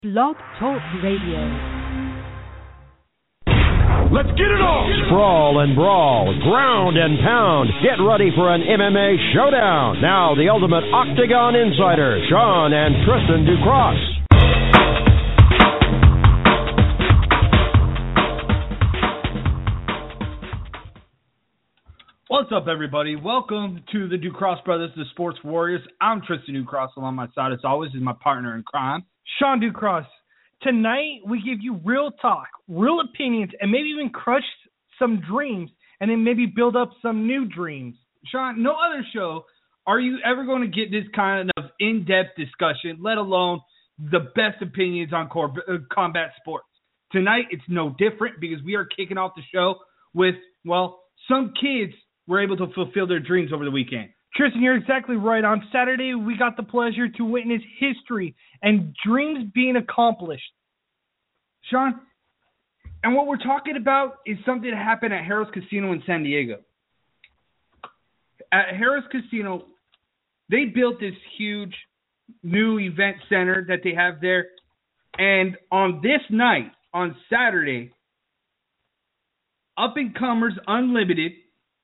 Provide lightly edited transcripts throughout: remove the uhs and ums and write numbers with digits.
Blog Talk Radio. Let's get it on! Sprawl and brawl, ground and pound. Get ready for an MMA showdown. Now, the ultimate Octagon Insider, Sean and Tristan Ducross. What's up, everybody? Welcome to the Ducross Brothers, the Sports Warriors. I'm Tristan Ducross. Along my side, as always, is my partner in crime, Sean Ducross. Tonight, we give you real talk, real opinions, and maybe even crush some dreams, and then maybe build up some new dreams. Sean, no other show are you ever going to get this kind of in-depth discussion, let alone the best opinions on combat sports. Tonight, it's no different because we are kicking off the show with, well, some kids were able to fulfill their dreams over the weekend. Tristan, you're exactly right. On Saturday, we got the pleasure to witness history and dreams being accomplished. Sean, and what we're talking about is something that happened at Harrah's Casino in San Diego. At Harrah's Casino, they built this huge new event center that they have there. And on this night, on Saturday, Up-and-Comers Unlimited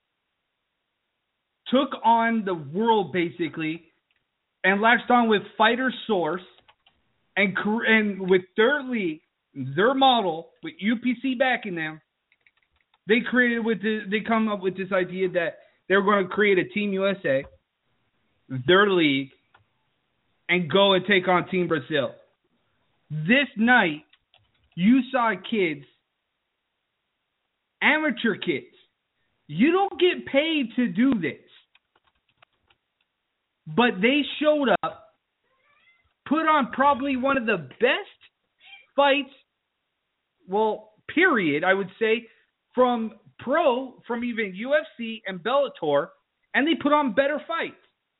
took on the world, basically, and latched on with Fighter Source and with their league, their model, with UPC backing them. They come up with this idea that they're going to create a Team USA, their league, and go and take on Team Brazil. This night, you saw kids, amateur kids. You don't get paid to do this. But they showed up, put on probably one of the best fights, well, period, I would say, from even UFC and Bellator, and they put on better fights.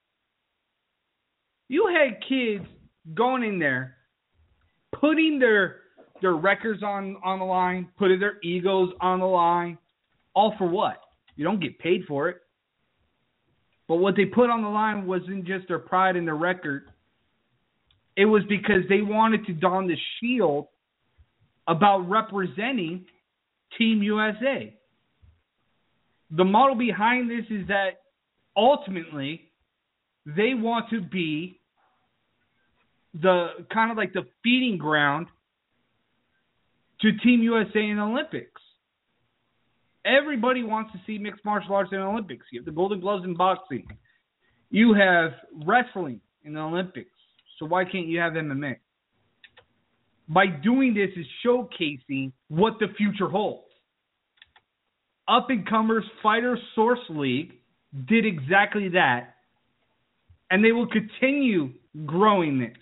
You had kids going in there, putting their records on the line, putting their egos on the line, all for what? You don't get paid for it. But what they put on the line wasn't just their pride and their record. It was because they wanted to don the shield about representing Team USA. The model behind this is that ultimately they want to be the kind of like the feeding ground to Team USA in the Olympics. Everybody wants to see mixed martial arts in the Olympics. You have the Golden Gloves in boxing. You have wrestling in the Olympics. So why can't you have MMA? By doing this is showcasing what the future holds. Up-and-Comers Fighter Source League did exactly that. And they will continue growing this.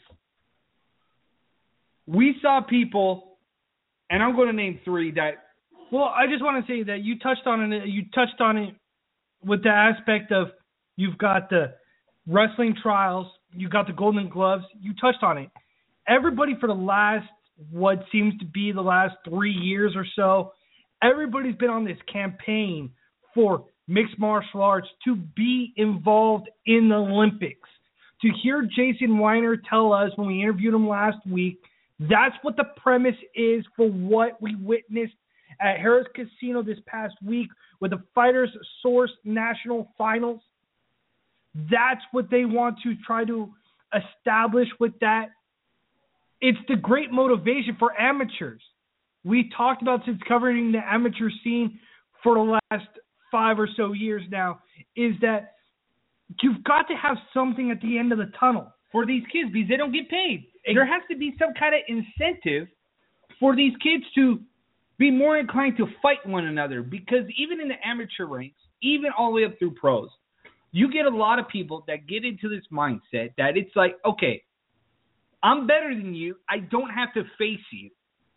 We saw people, and I'm going to name three that. Well, I just want to say that you touched on it with the aspect of you've got the wrestling trials, you've got the Golden Gloves, you touched on it. Everybody for the last, what seems to be the last 3 years or so, everybody's been on this campaign for mixed martial arts to be involved in the Olympics. To hear Jason Weiner tell us when we interviewed him last week, that's what the premise is for what we witnessed at Harrah's Casino this past week with the Fighter Source National Finals. That's what they want to try to establish with that. It's the great motivation for amateurs. We talked about since covering the amateur scene for the last 5 or so years now, is that you've got to have something at the end of the tunnel for these kids because they don't get paid. There has to be some kind of incentive for these kids to be more inclined to fight one another, because even in the amateur ranks, even all the way up through pros, you get a lot of people that get into this mindset that it's like, okay, I'm better than you. I don't have to face you.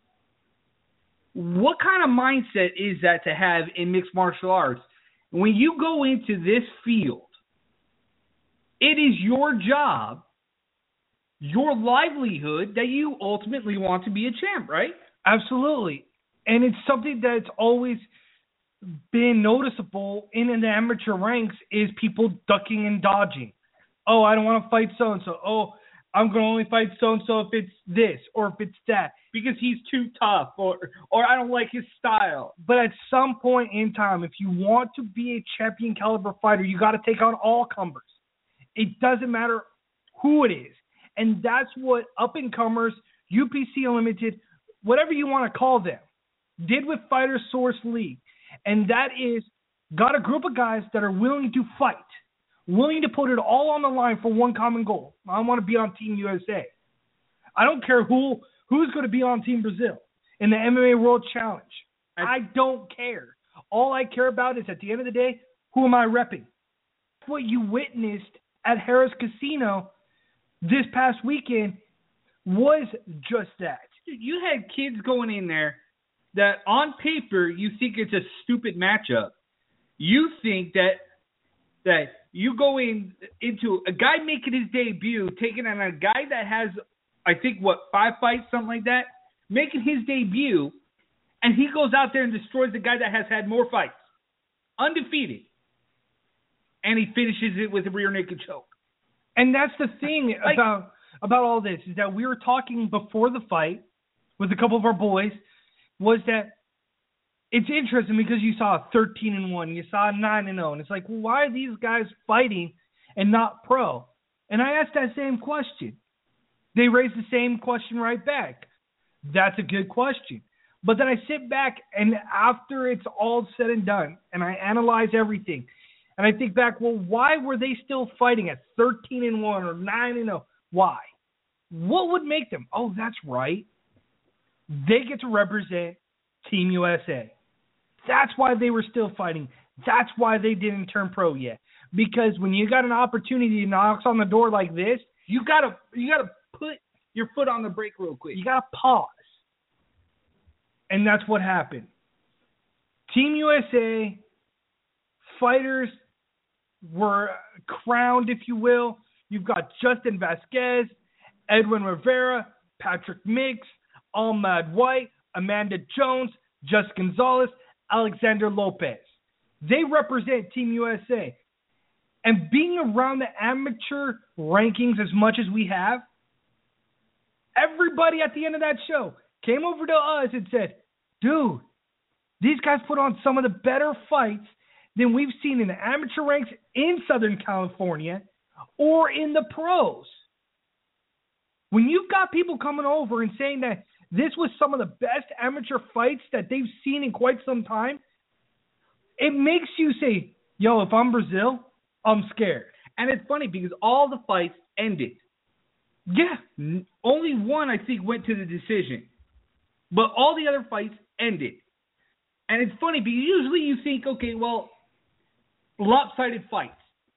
What kind of mindset is that to have in mixed martial arts? When you go into this field, it is your job, your livelihood, that you ultimately want to be a champ, right? Absolutely. And it's something that's always been noticeable in the amateur ranks is people ducking and dodging. Oh, I don't want to fight so-and-so. Oh, I'm going to only fight so-and-so if it's this or if it's that. Because he's too tough or I don't like his style. But at some point in time, if you want to be a champion caliber fighter, you got to take on all comers. It doesn't matter who it is. And that's what up-and-comers, UPC Unlimited, whatever you want to call them, did with Fighter Source League. And that is got a group of guys that are willing to fight, willing to put it all on the line for one common goal. I want to be on Team USA. I don't care who's going to be on Team Brazil in the MMA World Challenge. I don't care. All I care about is at the end of the day, who am I repping? What you witnessed at Harrah's Casino this past weekend was just that. You had kids going in there that on paper you think it's a stupid matchup. You think that you go into a guy making his debut, taking on a guy that has, I think, 5 fights, something like that, making his debut, and he goes out there and destroys the guy that has had more fights, undefeated, and he finishes it with a rear naked choke. And that's the thing about all this, is that we were talking before the fight with a couple of our boys, was that it's interesting because you saw 13-1, you saw 9-0, and it's like, well, why are these guys fighting and not pro? And I asked that same question. They raised the same question right back. That's a good question. But then I sit back, and after it's all said and done, and I analyze everything, and I think back, well, why were they still fighting at 13-1 or 9-0? Why? What would make them? Oh, that's right. They get to represent Team USA. That's why they were still fighting. That's why they didn't turn pro yet. Because when you got an opportunity to knock on the door like this, you gotta put your foot on the brake real quick. You gotta pause. And that's what happened. Team USA fighters were crowned, if you will. You've got Justin Vasquez, Edwin Rivera, Patrick Mix, Ahmad White, Amanda Jones, Just Gonzalez, Alexander Lopez. They represent Team USA. And being around the amateur rankings as much as we have, everybody at the end of that show came over to us and said, dude, these guys put on some of the better fights than we've seen in the amateur ranks in Southern California or in the pros. When you've got people coming over and saying that this was some of the best amateur fights that they've seen in quite some time, it makes you say, yo, if I'm Brazil, I'm scared. And it's funny because all the fights ended. Yeah. Only one, I think, went to the decision. But all the other fights ended. And it's funny because usually you think, okay, well, lopsided fights.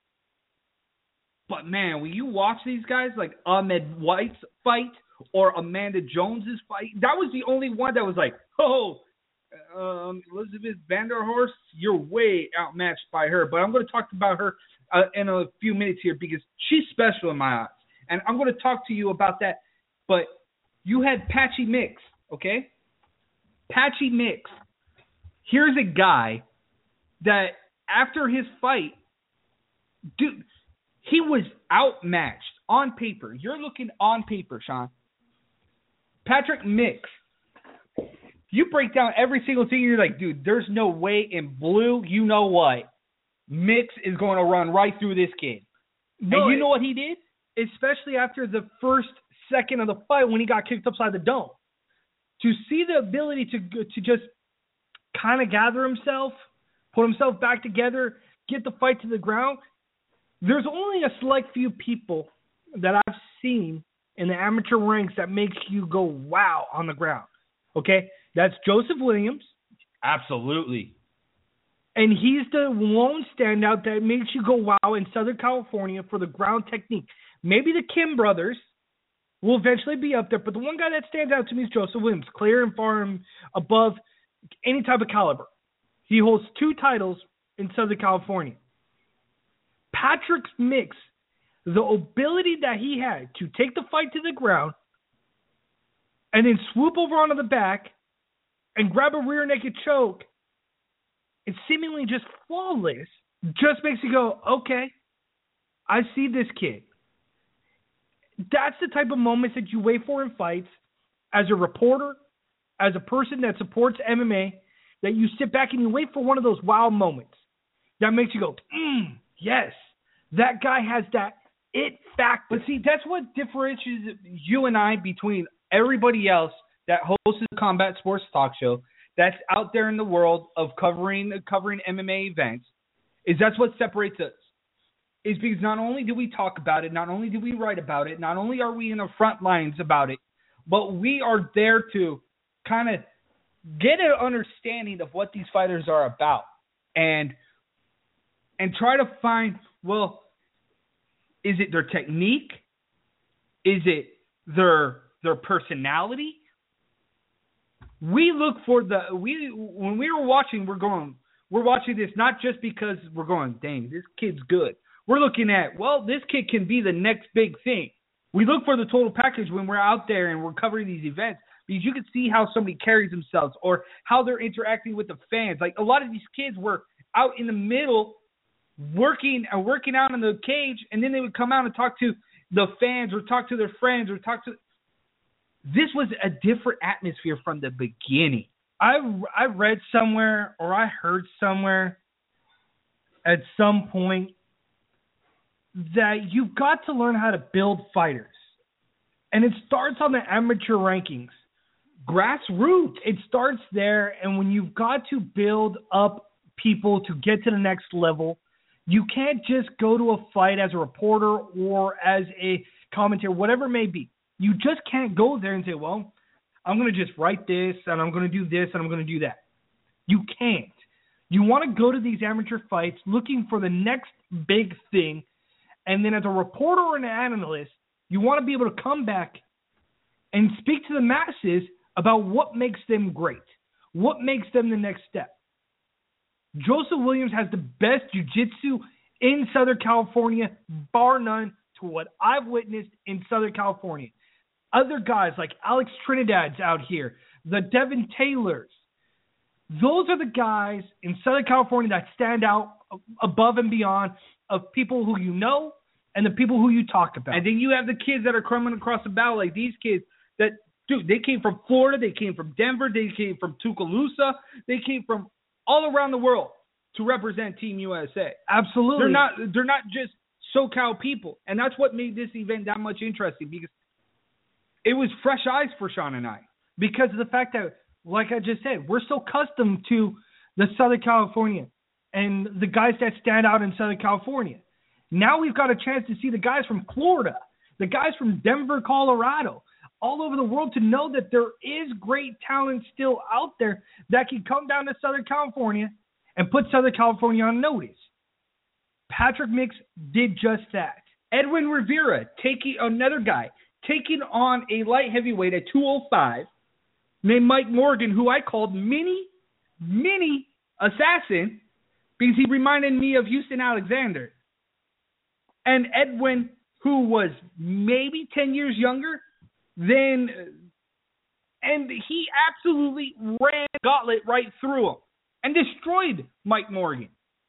But, man, when you watch these guys, like Ahmed White's fight or Amanda Jones's fight, that was the only one that was like, Elizabeth Vanderhorst, you're way outmatched by her. But I'm going to talk about her in a few minutes here because she's special in my eyes. And I'm going to talk to you about that. But you had Patchy Mix, okay? Patchy Mix. Here's a guy that after his fight, dude, he was outmatched on paper. You're looking on paper, Sean. Patrick Mix. You break down every single thing, you're like, dude, there's no way in blue, you know what? Mix is going to run right through this kid. No, and you know what he did? Especially after the first second of the fight when he got kicked upside the dome. To see the ability to just kind of gather himself, put himself back together, get the fight to the ground, there's only a select few people that I've seen in the amateur ranks that makes you go wow on the ground. Okay? That's Joseph Williams. Absolutely. And he's the lone standout that makes you go wow in Southern California for the ground technique. Maybe the Kim brothers will eventually be up there, but the one guy that stands out to me is Joseph Williams, clear and far above any type of caliber. He holds 2 titles in Southern California. Patrick Mix, the ability that he had to take the fight to the ground and then swoop over onto the back and grab a rear naked choke, it's seemingly just flawless, just makes you go, okay, I see this kid. that's the type of moments that you wait for in fights as a reporter, as a person that supports MMA, that you sit back and you wait for one of those wow moments that makes you go, yes, that guy has that it factor. But see, that's what differentiates you and I between everybody else that hosts a combat sports talk show that's out there in the world of covering MMA events, is that's what separates us. Is because not only do we talk about it, not only do we write about it, not only are we in the front lines about it, but we are there to kind of get an understanding of what these fighters are about and try to find, well, is it their technique? Is it their personality? We look for when we were watching, we're watching this not just because we're going, dang, this kid's good. We're looking at, well, this kid can be the next big thing. We look for the total package when we're out there and we're covering these events because you can see how somebody carries themselves or how they're interacting with the fans. Like a lot of these kids were out in the middle working out in the cage, and then they would come out and talk to the fans or talk to their friends or talk to. This was a different atmosphere from the beginning. I read somewhere or I heard somewhere at some point that you've got to learn how to build fighters. And it starts on the amateur rankings. Grassroots. It starts there, and when you've got to build up people to get to the next level, you can't just go to a fight as a reporter or as a commentator, whatever it may be. You just can't go there and say, well, I'm going to just write this, and I'm going to do this, and I'm going to do that. You can't. You want to go to these amateur fights looking for the next big thing, and then as a reporter or an analyst, you want to be able to come back and speak to the masses about what makes them great, what makes them the next step. Joseph Williams has the best jiu-jitsu in Southern California, bar none, to what I've witnessed in Southern California. Other guys like Alex Trinidad's out here, the Devin Taylors, those are the guys in Southern California that stand out above and beyond of people who you know and the people who you talk about. And then you have the kids that are coming across the bow, like these kids that, dude, they came from Florida, they came from Denver, they came from Tuscaloosa, they came from all around the world to represent Team USA. Absolutely. They're not just SoCal people. And that's what made this event that much interesting, because it was fresh eyes for Sean and I. Because of the fact that, like I just said, we're so accustomed to the Southern California and the guys that stand out in Southern California. Now we've got a chance to see the guys from Florida, the guys from Denver, Colorado, all over the world, to know that there is great talent still out there that can come down to Southern California and put Southern California on notice. Patrick Mix did just that. Edwin Rivera, another guy, taking on a light heavyweight at 205 named Mike Morgan, who I called mini assassin because he reminded me of Houston Alexander. And Edwin, who was maybe 10 years younger, and he absolutely ran the gauntlet right through him and destroyed Mike Morgan.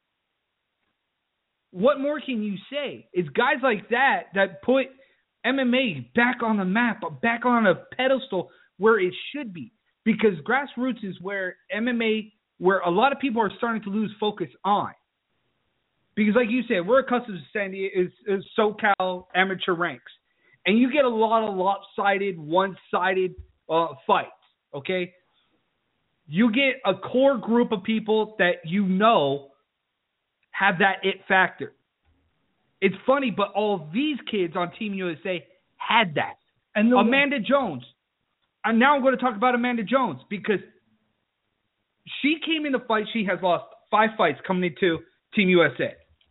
What more can you say? It's guys like that put MMA back on the map, back on a pedestal where it should be. Because grassroots is where MMA, where a lot of people are starting to lose focus on. Because like you said, we're accustomed to San Diego, is SoCal amateur ranks. And you get a lot of lopsided, one-sided fights, okay? You get a core group of people that you know have that it factor. It's funny, but all these kids on Team USA had that. And Amanda Jones. And now I'm going to talk about Amanda Jones because she came in the fight. She has lost 5 fights coming into Team USA.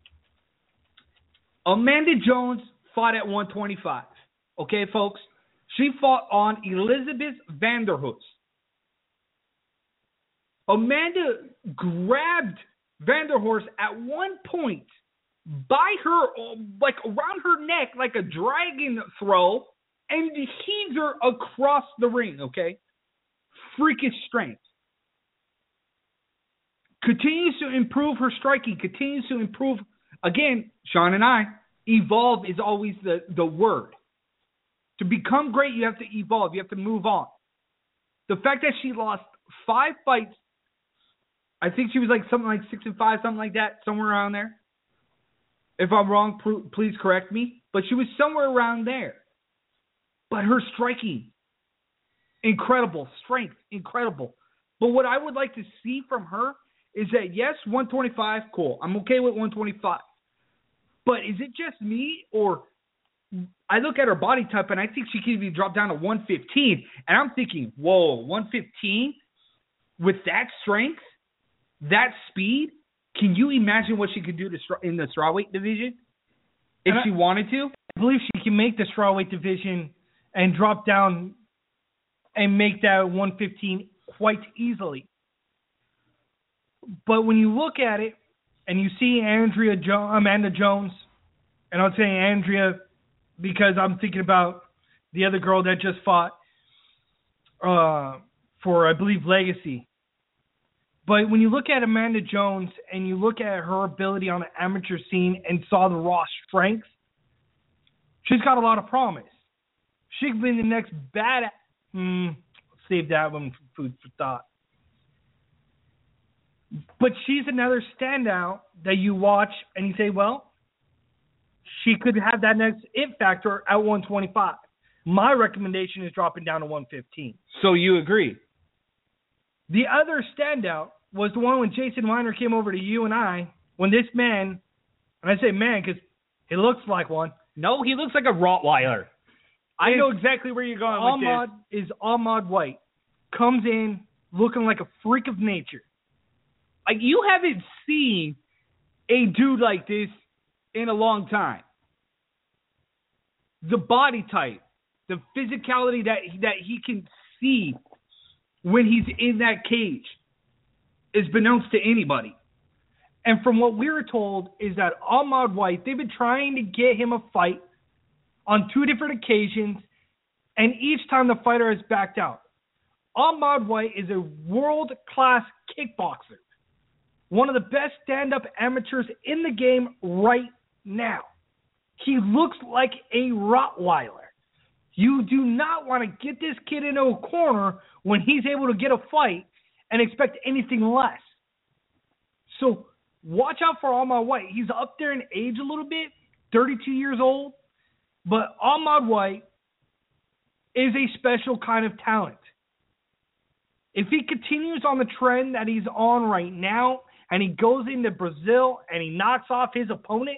Amanda Jones fought at 125. Okay, folks? She fought on Elizabeth Vanderhoof. Amanda grabbed Vanderhorst at one point by her, like around her neck, like a dragon throw, and heaved her across the ring, okay? Freakish strength. Continues to improve her striking, continues to improve. Again, Sean and I, evolve is always the word. To become great, you have to evolve. You have to move on. The fact that she lost 5 fights, I think she was like something like 6-5, something like that, somewhere around there. If I'm wrong, please correct me. But she was somewhere around there. But her striking, incredible. Strength, incredible. But what I would like to see from her is that, yes, 125, cool. I'm okay with 125. But is it just me, or I look at her body type and I think she can even drop down to 115. And I'm thinking, whoa, 115? With that strength, that speed, can you imagine what she could do in the strawweight division if she wanted to? I believe she can make the strawweight division and drop down and make that 115 quite easily. But when you look at it and you see Amanda Jones, and I'll say Andrea because I'm thinking about the other girl that just fought for, I believe, Legacy. But when you look at Amanda Jones and you look at her ability on the amateur scene and saw the raw strength, she's got a lot of promise. She could be the next save that one for food for thought. But she's another standout that you watch and you say, well, she could have that next it factor at 125. My recommendation is dropping down to 115. So you agree? The other standout was the one when Jason Weiner came over to you and I, when this man, and I say man because he looks like one. No, he looks like a Rottweiler. I know exactly where you're going with this. Ahmad White. Comes in looking like a freak of nature. Like, you haven't seen a dude like this in a long time. The body type, the physicality that he can see when he's in that cage is beknownst to anybody. And from what we were told is that Ahmad White, they've been trying to get him a fight on 2 different occasions, and each time the fighter has backed out. Ahmad White is a world-class kickboxer. One of the best stand-up amateurs in the game right now. He looks like a Rottweiler. You do not want to get this kid into a corner when he's able to get a fight and expect anything less. So watch out for Ahmad White. He's up there in age a little bit, 32 years old. But Ahmad White is a special kind of talent. If he continues on the trend that he's on right now, and he goes into Brazil and he knocks off his opponent,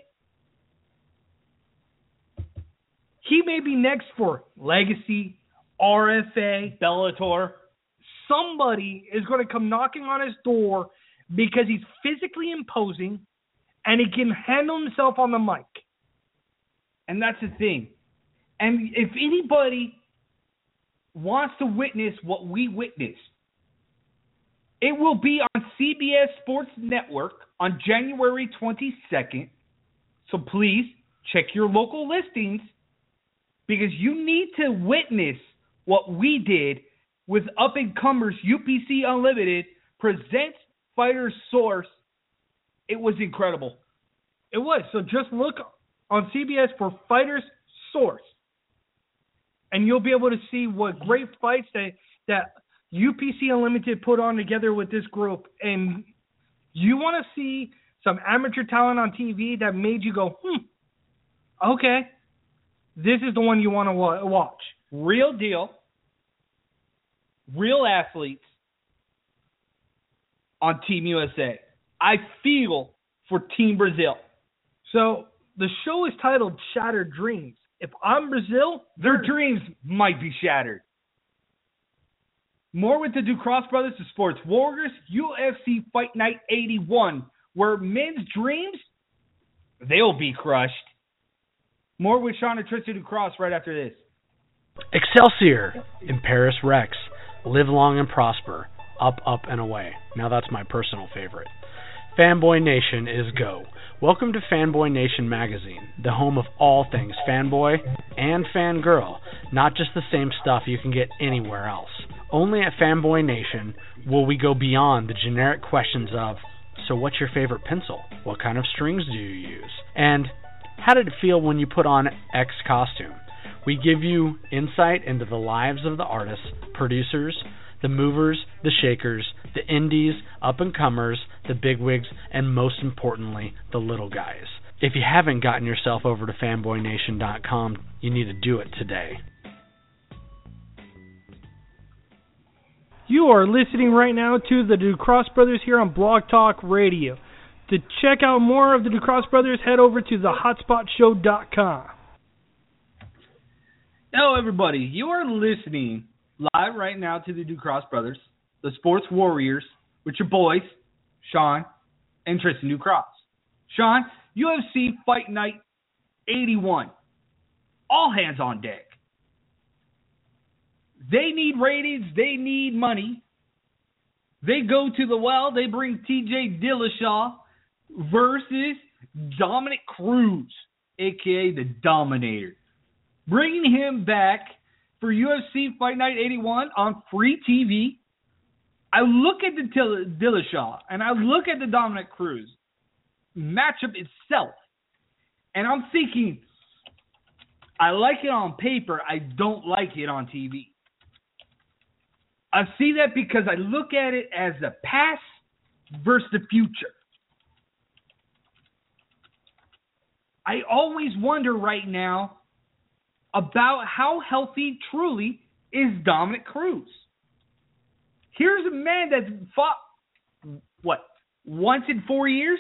he may be next for Legacy, RFA, Bellator. Somebody is going to come knocking on his door because he's physically imposing and he can handle himself on the mic. And that's the thing. And if anybody wants to witness what we witnessed, it will be on CBS Sports Network on January 22nd. So please check your local listings because you need to witness what we did with up-and-comers UPC Unlimited presents Fighter Source. It was incredible. It was. So just look on CBS for Fighter's Source, and you'll be able to see what great fights that UPC Unlimited put on together with this group. And you want to see some amateur talent on TV that made you go, okay, this is the one you want to watch. Real deal, real athletes on Team USA. I feel for Team Brazil. So the show is titled Shattered Dreams. If I'm Brazil, their dreams might be shattered. More with the Ducross Brothers, the Sports Warriors, UFC Fight Night 81, where men's dreams, they'll be crushed. More with Sean and Tristan Ducross right after this. Excelsior in Paris Rex. Live long and prosper. Up, up, and away. Now that's my personal favorite. Fanboy Nation is go. Welcome to Fanboy Nation Magazine, the home of all things fanboy and fangirl, not just the same stuff you can get anywhere else. Only at Fanboy Nation will we go beyond the generic questions of, so what's your favorite pencil? What kind of strings do you use? And how did it feel when you put on X costume? We give you insight into the lives of the artists, producers, the movers, the shakers, the indies, up-and-comers, the bigwigs, and most importantly, the little guys. If you haven't gotten yourself over to fanboynation.com, you need to do it today. You are listening right now to the Ducross Brothers here on Blog Talk Radio. To check out more of the Ducross Brothers, head over to thehotspotshow.com. Hello, everybody. You are listening live right now to the Ducross Brothers, the Sports Warriors, with your boys, Sean and Tristan Ducross. Sean, UFC Fight Night 81. All hands on deck. They need ratings. They need money. They go to the well. They bring TJ Dillashaw versus Dominic Cruz, a.k.a. the Dominator. Bringing him back for UFC Fight Night 81 on free TV. I look at the Dillashaw and I look at the Dominic Cruz matchup itself, and I'm thinking, I like it on paper. I don't like it on TV. I see that because I look at it as the past versus the future. I always wonder right now about how healthy truly is Dominic Cruz. Here's a man that's fought, once in 4 years?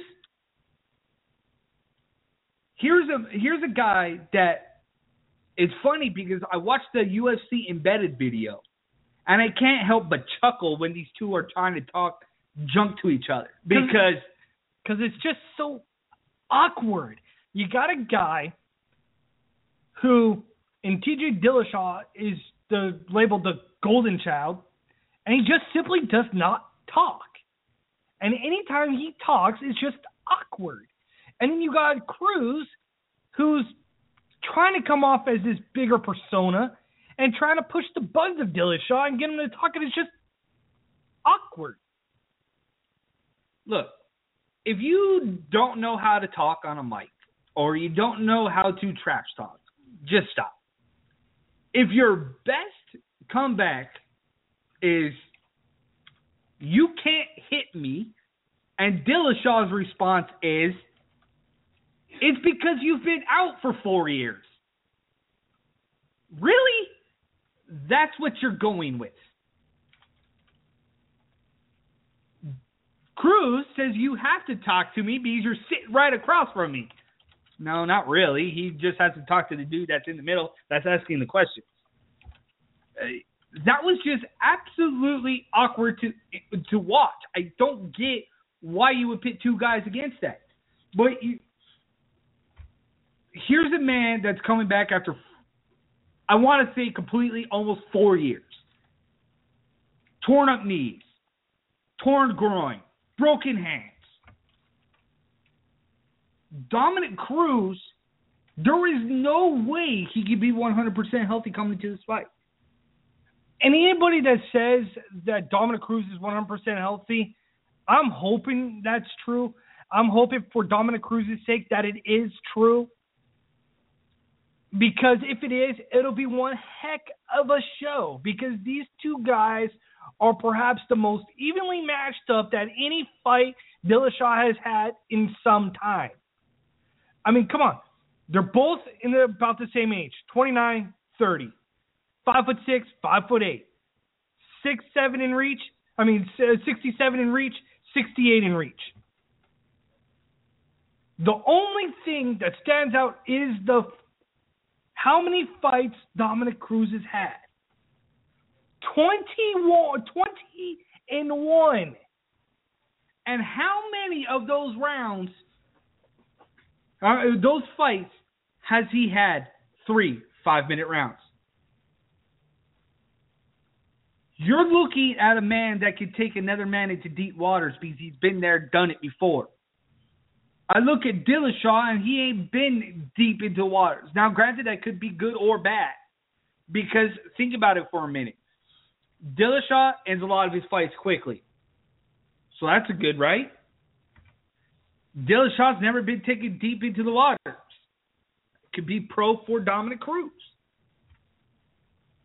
Here's a guy that is funny because I watched the UFC Embedded video, and I can't help but chuckle when these two are trying to talk junk to each other. Because it's just so awkward. You got a guy who, in TJ Dillashaw, is labeled the golden child, and he just simply does not talk. And anytime he talks, it's just awkward. And then you got Cruz, who's trying to come off as this bigger persona and trying to push the buttons of Dillashaw and get him to talk, and it's just awkward. Look, if you don't know how to talk on a mic or you don't know how to trash talk, just stop. If your best comeback is you can't hit me, and Dillashaw's response is, it's because you've been out for 4 years. Really? That's what you're going with. Cruz says you have to talk to me because you're sitting right across from me. No, not really. He just has to talk to the dude that's in the middle that's asking the questions. That was just absolutely awkward to watch. I don't get why you would pit two guys against that. But here's a man that's coming back after, I want to say, completely almost 4 years. Torn up knees, torn groin, broken hands. Dominic Cruz, there is no way he could be 100% healthy coming into this fight. And anybody that says that Dominic Cruz is 100% healthy, I'm hoping that's true. I'm hoping for Dominic Cruz's sake that it is true. Because if it is, it'll be one heck of a show. Because these two guys are perhaps the most evenly matched up that any fight Dillashaw has had in some time. I mean, come on. They're both about the same age, 29, 30. 5'6", 5'8", 6'7" in reach. 67 in reach, 68 in reach. The only thing that stands out is how many fights Dominic Cruz has had. 20-1. And how many of those rounds, those fights, has he had 3 5-minute rounds? You're looking at a man that could take another man into deep waters because he's been there, done it before. I look at Dillashaw, and he ain't been deep into waters. Now, granted, that could be good or bad, because think about it for a minute. Dillashaw ends a lot of his fights quickly. So that's a good, right? Dillashaw's never been taken deep into the waters. Could be pro for Dominic Cruz.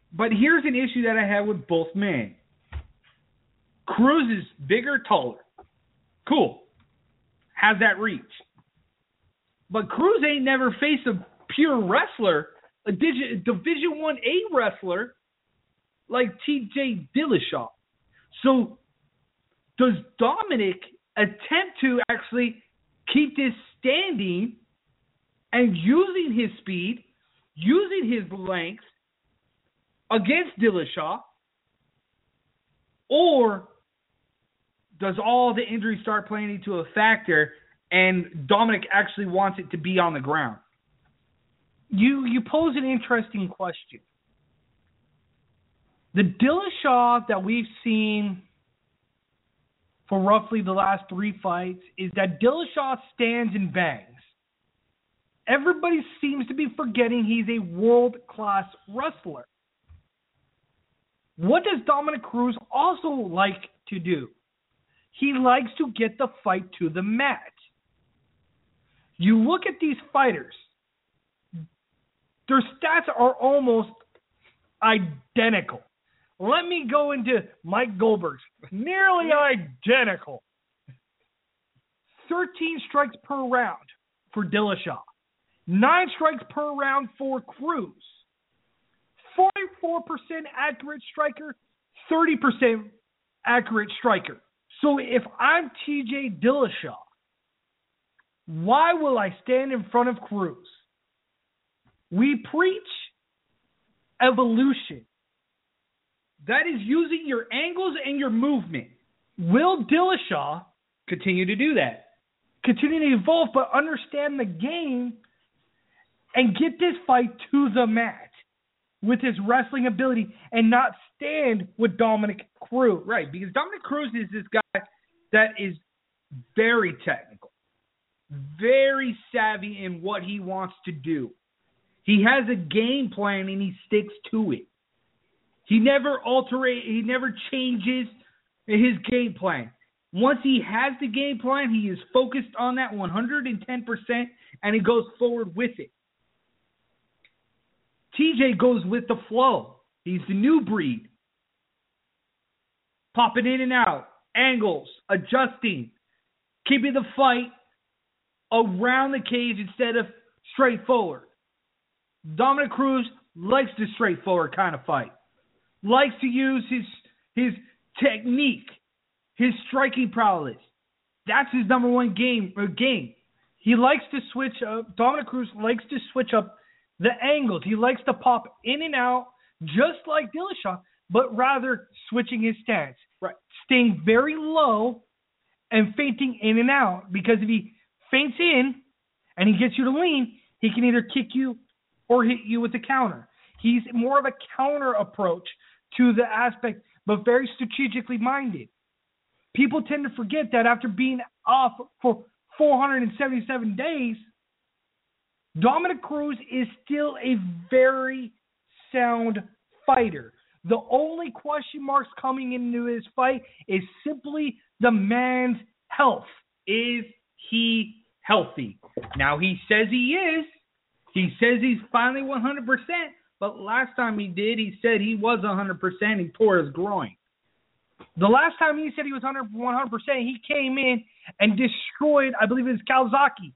But here's an issue that I have with both men. Cruz is bigger, taller. Cool. Has that reach. But Cruz ain't never faced a pure wrestler, a Division I-A wrestler like TJ Dillashaw. So does Dominic attempt to actually keep this standing and using his speed, using his length against Dillashaw? Or does all the injuries start playing into a factor and Dominic actually wants it to be on the ground? You pose an interesting question. The Dillashaw that we've seen for roughly the last 3 fights is that Dillashaw stands and bangs. Everybody seems to be forgetting he's a world-class wrestler. What does Dominic Cruz also like to do? He likes to get the fight to the mat. You look at these fighters, their stats are almost identical. Let me go into Mike Goldberg's. Nearly identical. 13 strikes per round for Dillashaw. 9 strikes per round for Cruz. 44% accurate striker, 30% accurate striker. So if I'm TJ Dillashaw, why will I stand in front of Cruz? We preach evolution. That is using your angles and your movement. Will Dillashaw continue to do that? Continue to evolve, but understand the game and get this fight to the mat with his wrestling ability and not stand with Dominic Cruz. Right, because Dominic Cruz is this guy that is very technical, very savvy in what he wants to do. He has a game plan and he sticks to it. He never changes his game plan. Once he has the game plan, he is focused on that 110% and he goes forward with it. TJ goes with the flow. He's the new breed. Popping in and out, angles, adjusting, keeping the fight around the cage instead of straightforward. Dominic Cruz likes the straightforward kind of fight. Likes to use his technique, his striking prowess. That's his number one game. He likes to switch up. Dominic Cruz likes to switch up the angles. He likes to pop in and out just like Dillashaw, but rather switching his stance. Right. Staying very low and feinting in and out, because if he feints in and he gets you to lean, he can either kick you or hit you with the counter. He's more of a counter approach to the aspect, but very strategically minded. People tend to forget that after being off for 477 days, Dominic Cruz is still a very sound fighter. The only question marks coming into his fight is simply the man's health. Is he healthy? Now, he says he is. He says he's finally 100%, but last time he did, he said he was 100%. He tore his groin. The last time he said he was 100%, he came in and destroyed, I believe it was Kawasaki.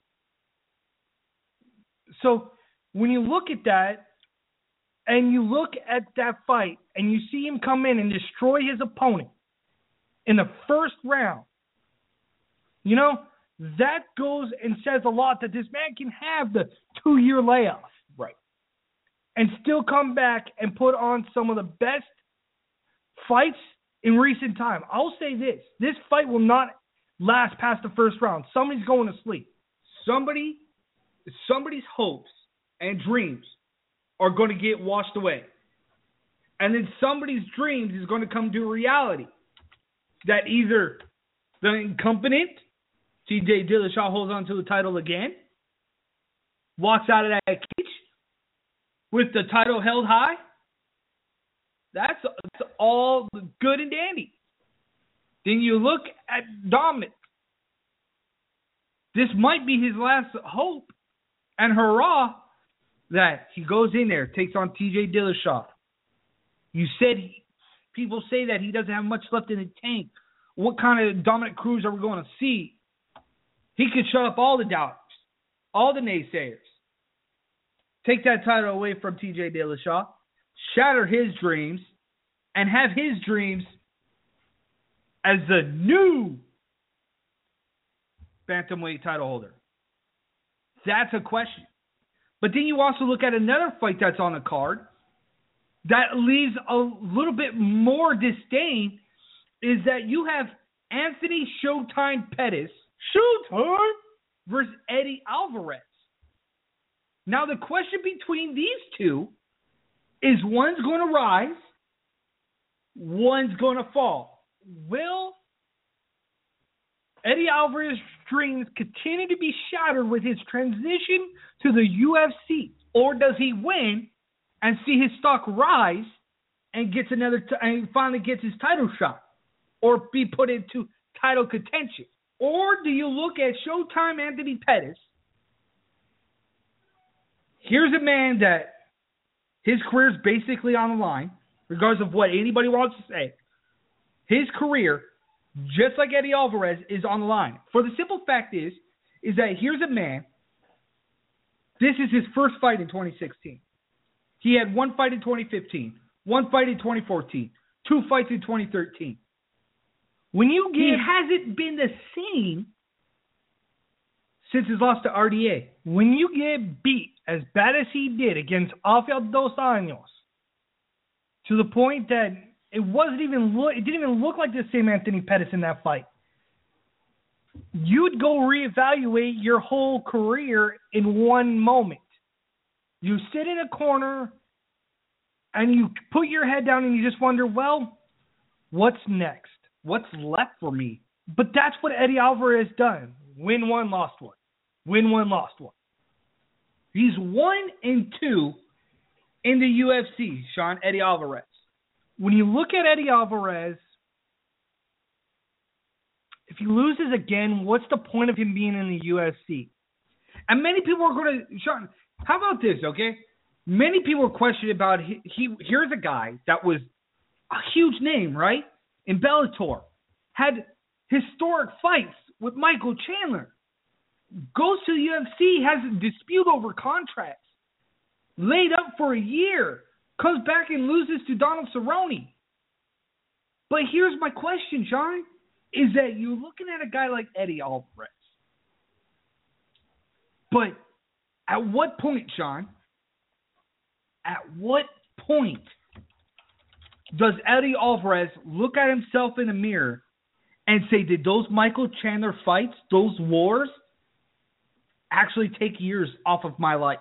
So when you look at that, and you look at that fight, and you see him come in and destroy his opponent in the first round, you know, that goes and says a lot that this man can have the 2-year layoff. Right. And still come back and put on some of the best fights in recent time. I'll say this fight will not last past the first round. Somebody's going to sleep. Somebody's hopes and dreams are going to get washed away. And then somebody's dreams is going to come to reality. That either the incumbent, TJ Dillashaw, holds on to the title again, walks out of that cage with the title held high. That's all good and dandy. Then you look at Dominic. This might be his last hope and hurrah that he goes in there, takes on TJ Dillashaw. People say that he doesn't have much left in the tank. What kind of Dominic Cruz are we going to see? He could shut up all the doubters, all the naysayers. Take that title away from TJ Dillashaw, shatter his dreams, and have his dreams as the new bantamweight title holder. That's a question. But then you also look at another fight that's on the card that leaves a little bit more disdain, is that you have Anthony Showtime Pettis versus Eddie Alvarez. Now the question between these two is, one's going to rise, one's going to fall. Will Eddie Alvarez's dreams continue to be shattered with his transition to the UFC, or does he win and see his stock rise and gets and finally gets his title shot, or be put into title contention? Or do you look at Showtime Anthony Pettis? Here's a man that his career's basically on the line, regardless of what anybody wants to say. His career, just like Eddie Alvarez, is on the line. For the simple fact is that here's a man, this is his first fight in 2016. He had one fight in 2015, one fight in 2014, 2 fights in 2013. He hasn't been the same since his loss to RDA. When you get beat as bad as he did against Rafael Dos Anjos, to the point that it didn't even look like the same Anthony Pettis in that fight, you'd go reevaluate your whole career in one moment. You sit in a corner and you put your head down and you just wonder, well, what's next? What's left for me? But that's what Eddie Alvarez done. Win one, lost one. Win one, lost one. He's 1-2 in the UFC, Sean, Eddie Alvarez. When you look at Eddie Alvarez, if he loses again, what's the point of him being in the UFC? And many people are going to, Sean, how about this, okay? Many people are questioning about, here's a guy that was a huge name, right? In Bellator. Had historic fights with Michael Chandler. Goes to the UFC, has a dispute over contracts. Laid up for a year. Comes back and loses to Donald Cerrone. But here's my question, Sean, is that you're looking at a guy like Eddie Alvarez. But at what point, Sean, at what point does Eddie Alvarez look at himself in the mirror and say, did those Michael Chandler fights, those wars, actually take years off of my life?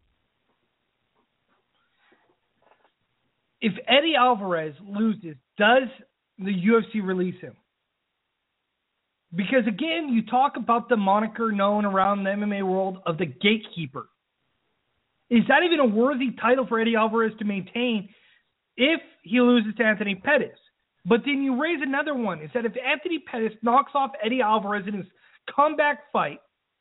If Eddie Alvarez loses, does the UFC release him? Because again, you talk about the moniker known around the MMA world of the gatekeeper. Is that even a worthy title for Eddie Alvarez to maintain if he loses to Anthony Pettis? But then you raise another one, is that if Anthony Pettis knocks off Eddie Alvarez in his comeback fight,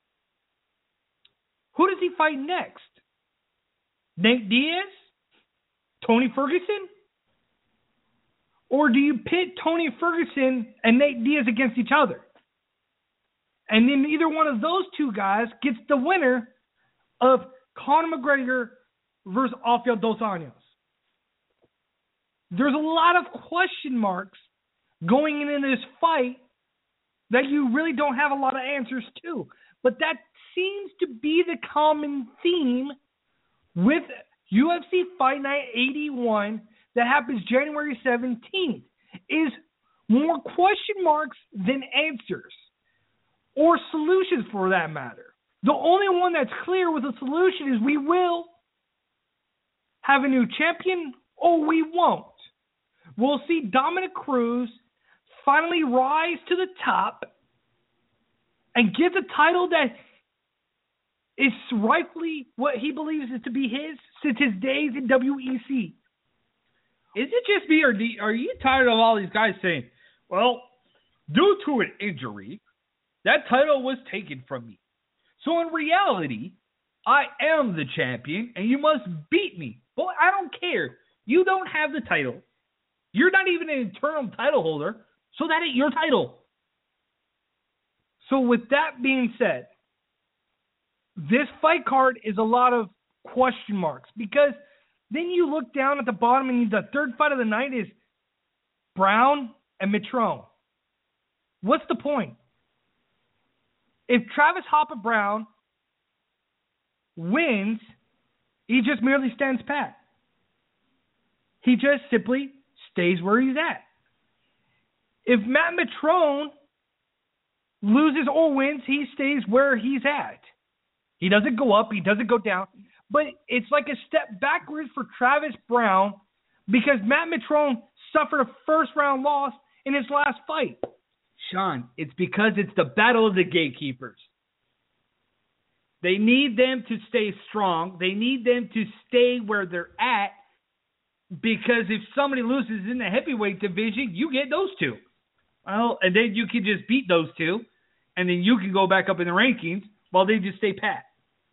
who does he fight next? Nate Diaz? Tony Ferguson? Or do you pit Tony Ferguson and Nate Diaz against each other? And then either one of those two guys gets the winner of Conor McGregor versus Rafael Dos Anjos. There's a lot of question marks going into this fight that you really don't have a lot of answers to. But that seems to be the common theme with UFC Fight Night 81 that happens January 17th, is more question marks than answers, or solutions for that matter. The only one that's clear with a solution is we will have a new champion or we won't. We'll see Dominic Cruz finally rise to the top and get the title that is rightfully what he believes is to be his since his days in WEC. Is it just me, or are you tired of all these guys saying, well, due to an injury, that title was taken from me. So in reality, I am the champion, and you must beat me. Well, I don't care. You don't have the title. You're not even an internal title holder, so that ain't your title. So with that being said, this fight card is a lot of question marks because then you look down at the bottom and the third fight of the night is Brown and Mitrione. What's the point? If Travis Hopper Brown wins, he just merely stands pat. He just simply stays where he's at. If Matt Mitrione loses or wins, he stays where he's at. He doesn't go up, he doesn't go down. But it's like a step backwards for Travis Brown because Matt Mitrione suffered a first-round loss in his last fight. Sean, it's because it's the battle of the gatekeepers. They need them to stay strong. They need them to stay where they're at because if somebody loses in the heavyweight division, you get those two. Well, and then you can just beat those two, and then you can go back up in the rankings while they just stay pat.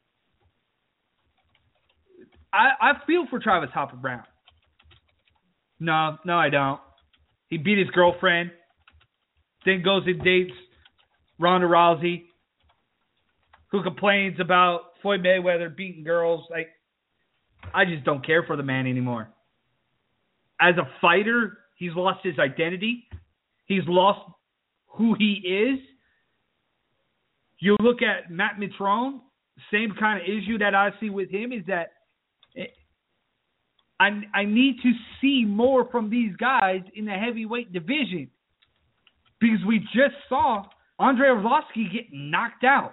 I feel for Travis Hopper Brown. No, I don't. He beat his girlfriend, then goes and dates Ronda Rousey, who complains about Floyd Mayweather beating girls. Like, I just don't care for the man anymore. As a fighter, he's lost his identity. He's lost who he is. You look at Matt Mitrione, same kind of issue that I see with him is that I need to see more from these guys in the heavyweight division because we just saw Andrei Arlovski get knocked out.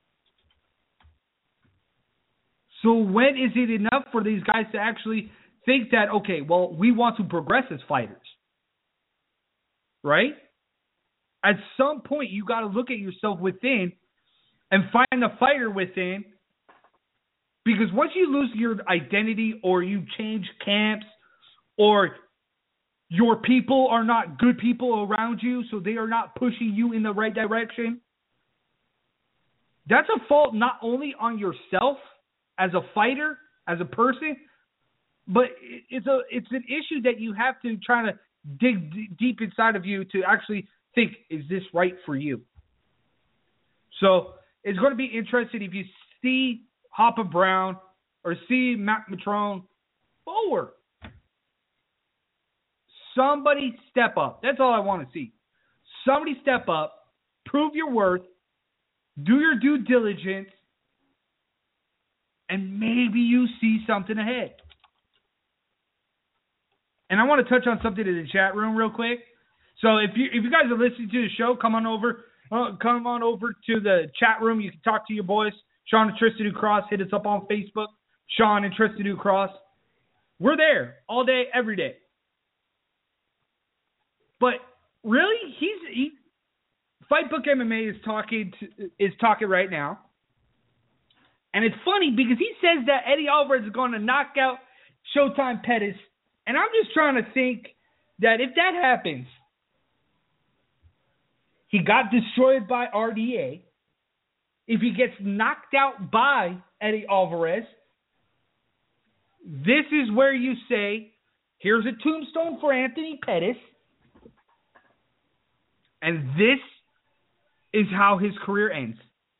So when is it enough for these guys to actually think that, okay, well, we want to progress as fighters, right? At some point, you got to look at yourself within and find a fighter within. Because once you lose your identity or you change camps or your people are not good people around you, so they are not pushing you in the right direction, that's a fault not only on yourself as a fighter, as a person, but it's an issue that you have to try to dig deep inside of you to actually think, is this right for you? So it's going to be interesting if you see Hopper Brown or see Matt Mitrione forward. Somebody step up. That's all I want to see. Somebody step up, prove your worth, do your due diligence, and maybe you see something ahead. And I want to touch on something in the chat room real quick. So if you guys are listening to the show, come on over to the chat room. You can talk to your boys. Sean and Tristan Ducross, hit us up on Facebook. Sean and Tristan Ducross. We're there all day, every day. But really, Fightbook MMA is talking right now. And it's funny because he says that Eddie Alvarez is going to knock out Showtime Pettis. And I'm just trying to think that if that happens, he got destroyed by RDA. If he gets knocked out by Eddie Alvarez, this is where you say, here's a tombstone for Anthony Pettis. And this is how his career ends.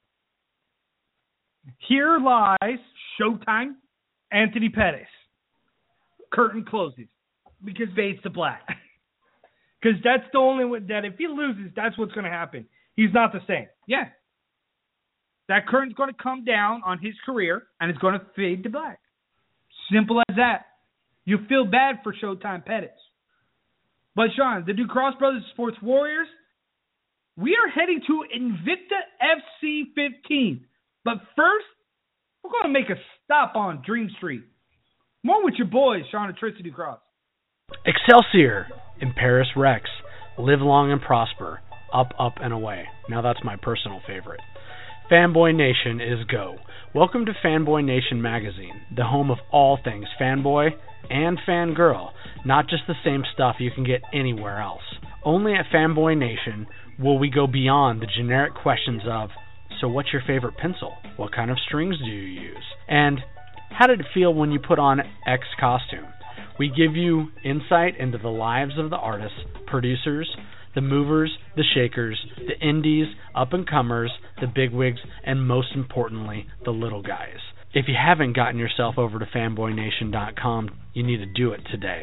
Here lies Showtime, Anthony Pettis. Curtain closes. Because fades to black. Because that's the only way that if he loses, that's what's going to happen. He's not the same. Yeah. That curtain's going to come down on his career, and it's going to fade to black. Simple as that. You feel bad for Showtime Pettis. But, Sean, the Ducross Brothers Sports Warriors, we are heading to Invicta FC 15. But first, we're going to make a stop on Dream Street. More with your boys, Sean and Tristan Ducross. Excelsior in Paris Rex. Live long and prosper. Up, up, and away. Now that's my personal favorite. Fanboy Nation is go. Welcome to Fanboy Nation Magazine, the home of all things fanboy and fangirl, not just the same stuff you can get anywhere else. Only at Fanboy Nation will we go beyond the generic questions of, so what's your favorite pencil? What kind of strings do you use? And how did it feel when you put on X costume? We give you insight into the lives of the artists, producers, the movers, the shakers, the indies, up-and-comers, the bigwigs, and most importantly, the little guys. If you haven't gotten yourself over to fanboynation.com, you need to do it today.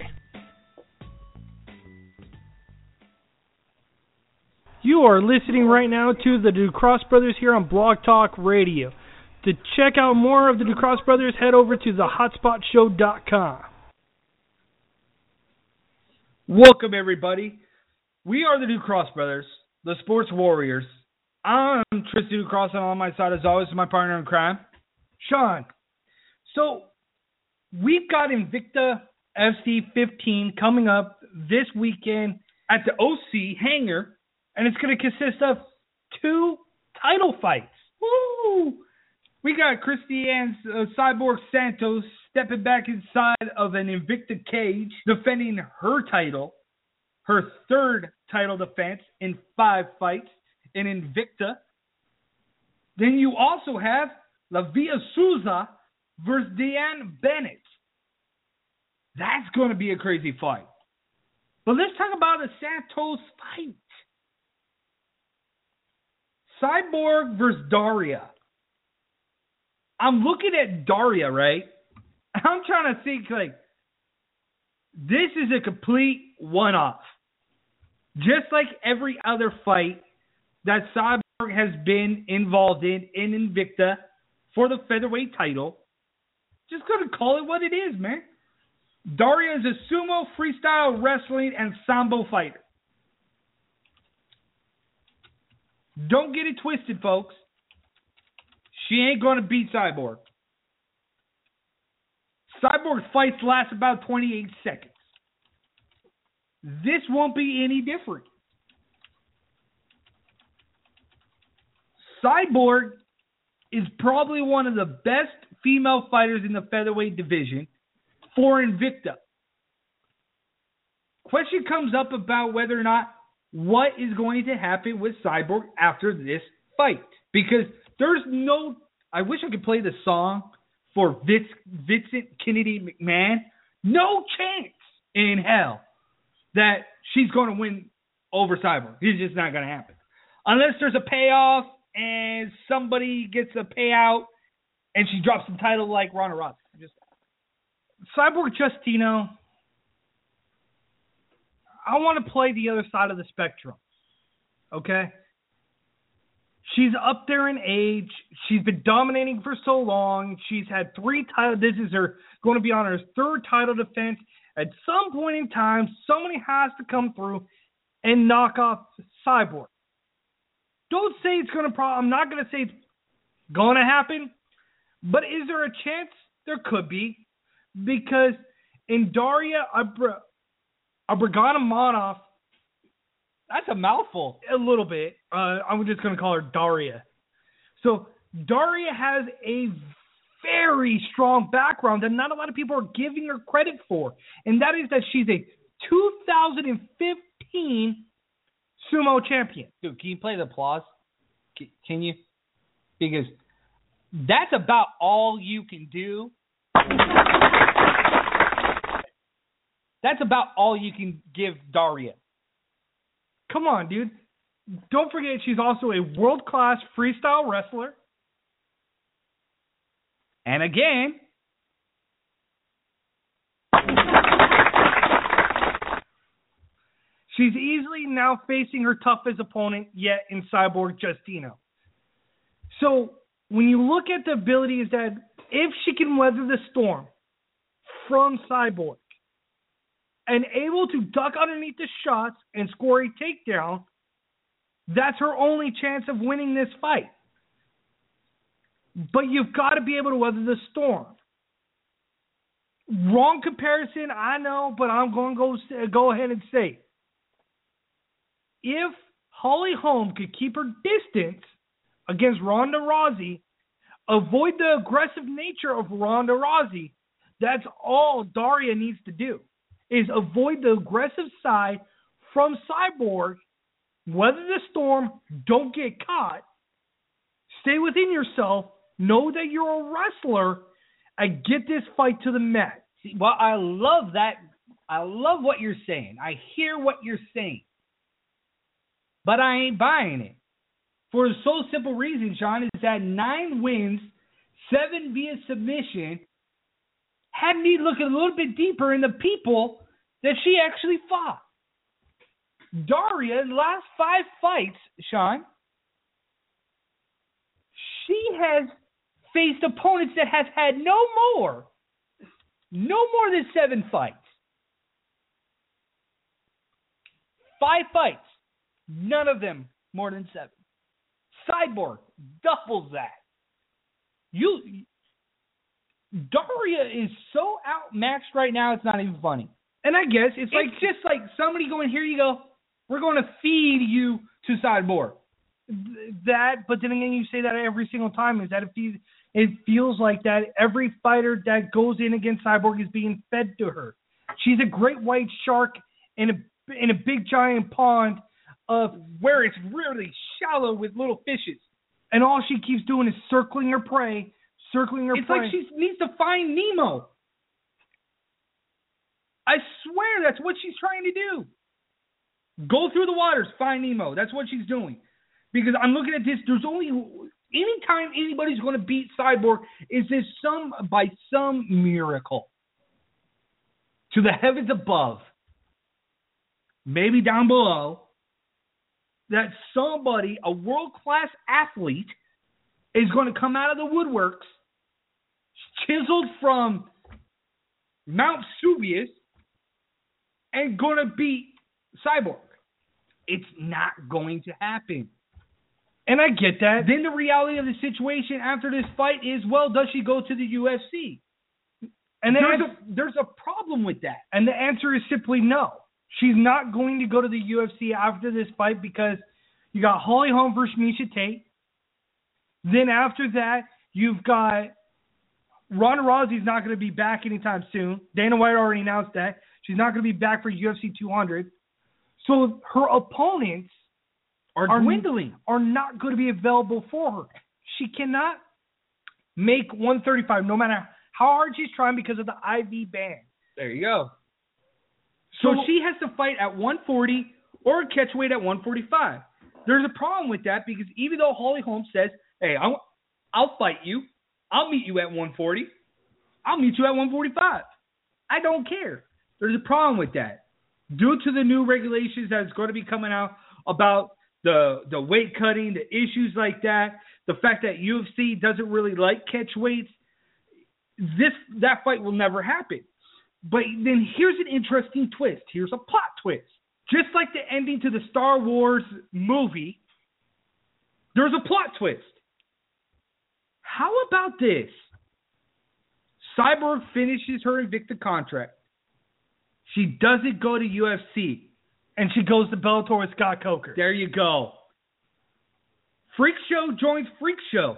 You are listening right now to the Ducross Brothers here on Blog Talk Radio. To check out more of the Ducross Brothers, head over to thehotspotshow.com. Welcome, everybody. We are the Ducross Brothers, the Sports Warriors. I'm Tristan Ducross, and on my side, as always, is my partner in crime, Sean. So, we've got Invicta FC 15 coming up this weekend at the OC Hangar, and it's going to consist of 2 title fights. Woo! We got Christiane Cyborg Santos stepping back inside of an Invicta cage, defending her title, her 3rd title defense in 5 fights in Invicta. Then you also have Lavia Souza versus Deanne Bennett. That's going to be a crazy fight. But let's talk about the Santos fight. Cyborg versus Daria. I'm looking at Daria, right? I'm trying to think, like, this is a complete one-off. Just like every other fight that Cyborg has been involved in Invicta for the featherweight title, just going to call it what it is, man. Daria is a sumo, freestyle wrestling, and sambo fighter. Don't get it twisted, folks. She ain't going to beat Cyborg. Cyborg's fights last about 28 seconds. This won't be any different. Cyborg is probably one of the best female fighters in the featherweight division for Invicta. Question comes up about whether or not what is going to happen with Cyborg after this fight. Because there's no... I wish I could play the song for Vincent Kennedy McMahon. No chance in hell that she's going to win over Cyborg. It's just not going to happen. Unless there's a payoff and somebody gets a payout and she drops the title like Ronda Rousey. Cyborg Justino, I want to play the other side of the spectrum. Okay? She's up there in age. She's been dominating for so long. She's had 3 titles. This is going to be on her 3rd title defense. At some point in time, somebody has to come through and knock off Cyborg. Don't say it's going to I'm not going to say it's going to happen, but is there a chance? There could be, because in Daria Abraganov, that's a mouthful. A little bit. I'm just going to call her Daria. So Daria has a very strong background that not a lot of people are giving her credit for. And that is that she's a 2015 sumo champion. Dude, can you play the applause? Can you? Because that's about all you can do. That's about all you can give Daria. Come on, dude. Don't forget she's also a world-class freestyle wrestler. And again, she's easily now facing her toughest opponent yet in Cyborg Justino. So when you look at the abilities that if she can weather the storm from Cyborg and able to duck underneath the shots and score a takedown, that's her only chance of winning this fight. But you've got to be able to weather the storm. Wrong comparison, I know, but I'm going to go ahead and say, if Holly Holm could keep her distance against Ronda Rousey, avoid the aggressive nature of Ronda Rousey, that's all Daria needs to do, is avoid the aggressive side from Cyborg, weather the storm, don't get caught, stay within yourself, know that you're a wrestler, and get this fight to the mat. See, well, I love that. I love what you're saying. I hear what you're saying. But I ain't buying it. For the sole simple reason, Sean, is that 9 wins, 7 via submission, had me looking a little bit deeper in the people that she actually fought. Daria, in the last 5 fights, Sean, she has faced opponents that have had no more than 7 fights. 5 fights, none of them more than 7. Cyborg doubles that. Daria is so outmatched right now, it's not even funny. And I guess it's just like somebody going, here you go, we're going to feed you to Cyborg. That, but then again, you say that every single time. Is that it feels like that every fighter that goes in against Cyborg is being fed to her. She's a great white shark in a big giant pond of where it's really shallow with little fishes, and all she keeps doing is circling her prey. It's like she needs to find Nemo. I swear that's what she's trying to do. Go through the waters, find Nemo. That's what she's doing. Because I'm looking at this, there's only anytime anybody's going to beat Cyborg is this by some miracle. To the heavens above, maybe down below, that somebody, a world-class athlete, is going to come out of the woodworks, chiseled from Mount Vesuvius, and going to beat Cyborg. It's not going to happen. And I get that. Then the reality of the situation after this fight is, well, does she go to the UFC? And there's a problem with that. And the answer is simply no. She's not going to go to the UFC after this fight because you got Holly Holm versus Miesha Tate. Then after that, you've got Ronda Rousey's not going to be back anytime soon. Dana White already announced that. She's not going to be back for UFC 200. So her opponents are dwindling. Are not going to be available for her. She cannot make 135 no matter how hard she's trying because of the IV ban. There you go. So she has to fight at 140 or catch weight at 145. There's a problem with that because even though Holly Holm says, hey, I'll fight you. I'll meet you at 140. I'll meet you at 145. I don't care. There's a problem with that. Due to the new regulations that's going to be coming out about the weight cutting, the issues like that, the fact that UFC doesn't really like catch weights, that fight will never happen. But then here's an interesting twist. Here's a plot twist. Just like the ending to the Star Wars movie, there's a plot twist. How about this? Cyborg finishes her Invicta contract. She doesn't go to UFC. And she goes to Bellator with Scott Coker. There you go. Freak Show joins Freak Show.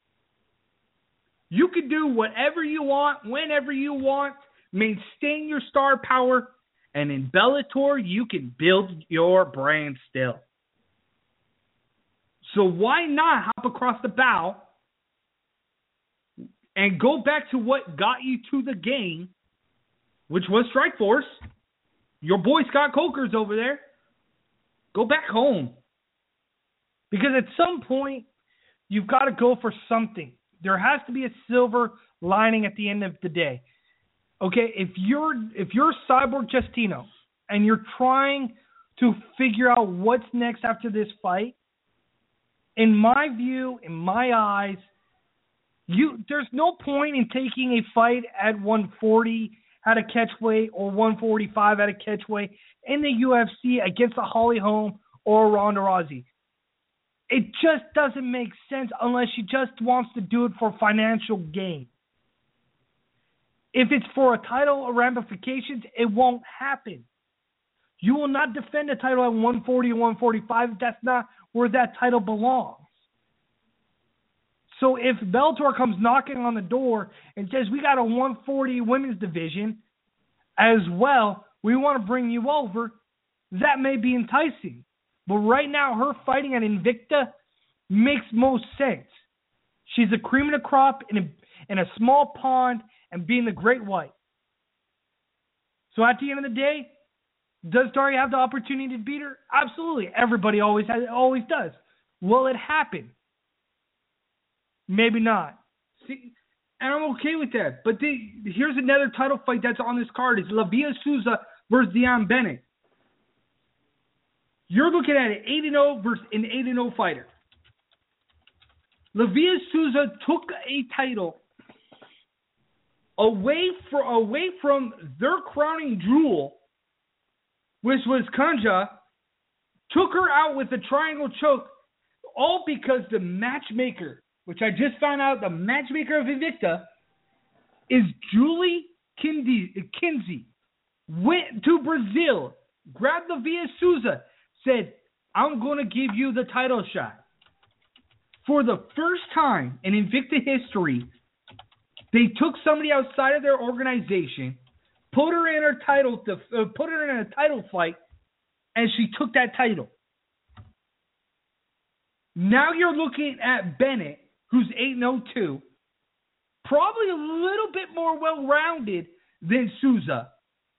You can do whatever you want, whenever you want, maintain your star power, and in Bellator, you can build your brand still. So why not hop across the bow and go back to what got you to the game, which was Strikeforce? Your boy Scott Coker's over there. Go back home. Because at some point, you've got to go for something. There has to be a silver lining at the end of the day. Okay, if you're Cyborg Justino and you're trying to figure out what's next after this fight, in my view, in my eyes, there's no point in taking a fight at 140 at a catch weight or 145 at a catch weight in the UFC against a Holly Holm or a Ronda Rousey. It just doesn't make sense unless she just wants to do it for financial gain. If it's for a title or ramifications, it won't happen. You will not defend a title at 140 or 145. That's not where that title belongs. So if Bellator comes knocking on the door and says, we got a 140 women's division as well, we want to bring you over, that may be enticing. But right now, her fighting at Invicta makes most sense. She's the cream of the crop in a small pond and being the great white. So at the end of the day, does Daria have the opportunity to beat her? Absolutely. Everybody always does. Will it happen? Maybe not. See, and I'm okay with that. But here's another title fight that's on this card. It's Lavia Souza versus Deanne Bennett. You're looking at an 8-0 versus an 8-0 fighter. Lavia Souza took a title away from their crowning jewel, which was Kanja, took her out with a triangle choke, all because the matchmaker, which I just found out the matchmaker of Invicta, is Julie Kinsey, went to Brazil, grabbed Lavia Souza, said, I'm going to give you the title shot. For the first time in Invicta history, they took somebody outside of their organization, put her in a title fight, and she took that title. Now you're looking at Bennett, who's 8-0-2, probably a little bit more well-rounded than Souza.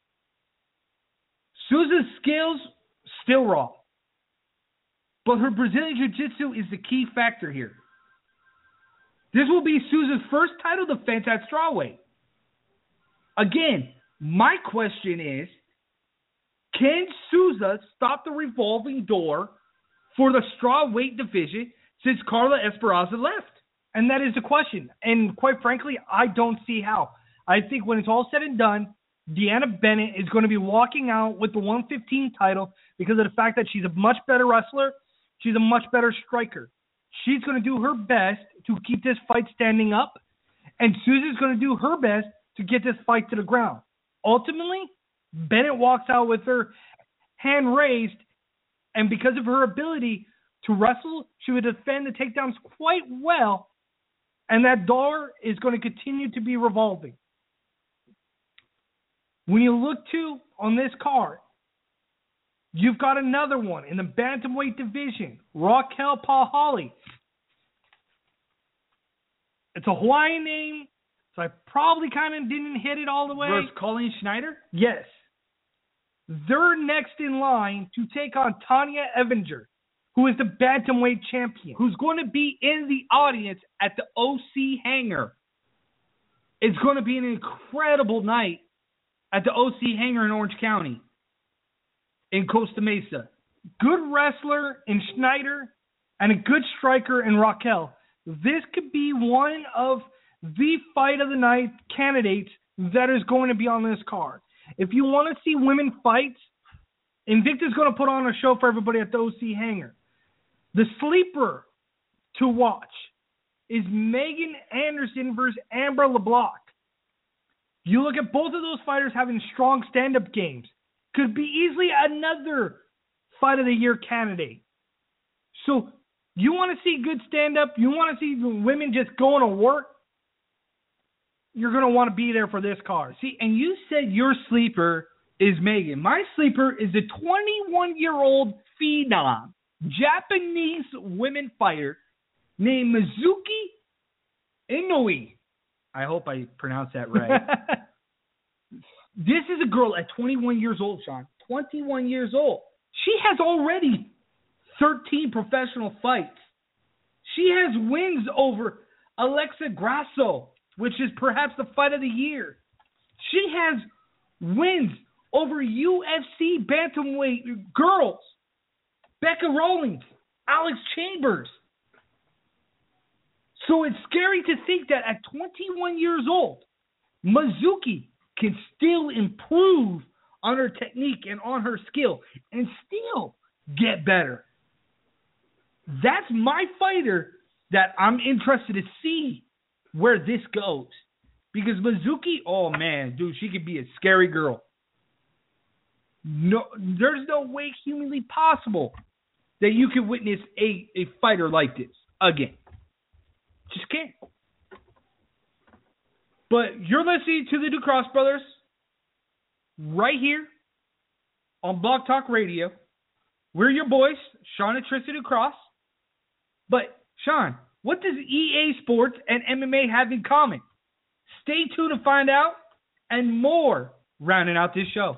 Souza's skills still raw, but her Brazilian Jiu-Jitsu is the key factor here. This will be Souza's first title defense at strawweight. Again, my question is, can Souza stop the revolving door for the strawweight division since Carla Esparza left? And that is the question. And quite frankly, I don't see how. I think when it's all said and done, Deanna Bennett is going to be walking out with the 115 title because of the fact that she's a much better wrestler. She's a much better striker. She's going to do her best to keep this fight standing up, and Souza's going to do her best to get this fight to the ground. Ultimately, Bennett walks out with her hand raised, and because of her ability to wrestle, she would defend the takedowns quite well, and that door is going to continue to be revolving. When you look on this card, you've got another one in the bantamweight division, Raquel Pahali. It's a Hawaiian name, so I probably kind of didn't hit it all the way. Versus Colleen Schneider? Yes. They're next in line to take on Tanya Evinger, who is the bantamweight champion, who's going to be in the audience at the OC Hangar. It's going to be an incredible night at the OC Hangar in Orange County, in Costa Mesa. Good wrestler in Schneider and a good striker in Raquel. This could be one of the fight of the night candidates that is going to be on this card. If you want to see women fights, Invicta's going to put on a show for everybody at the OC Hangar. The sleeper to watch is Megan Anderson versus Amber LeBlanc. You look at both of those fighters having strong stand-up games. Could be easily another fight of the year candidate. So you want to see good stand-up, you want to see women just going to work, you're going to want to be there for this card. See, and you said your sleeper is Megan. My sleeper is a 21-year-old phenom, Japanese women fighter named Mizuki Inoue. I hope I pronounced that right. This is a girl at 21 years old, Sean. 21 years old. She has already 13 professional fights. She has wins over Alexa Grasso, which is perhaps the fight of the year. She has wins over UFC bantamweight girls, Becca Rawlings, Alex Chambers. So it's scary to think that at 21 years old, Mizuki can still improve on her technique and on her skill and still get better. That's my fighter that I'm interested to see where this goes. Because Mizuki, oh man, dude, she could be a scary girl. No, there's no way humanly possible that you can witness a fighter like this again. Just can't. But you're listening to the Ducross Brothers right here on Blog Talk Radio. We're your boys, Sean and Tristan Ducross. But, Sean, what does EA Sports and MMA have in common? Stay tuned to find out, and more rounding out this show.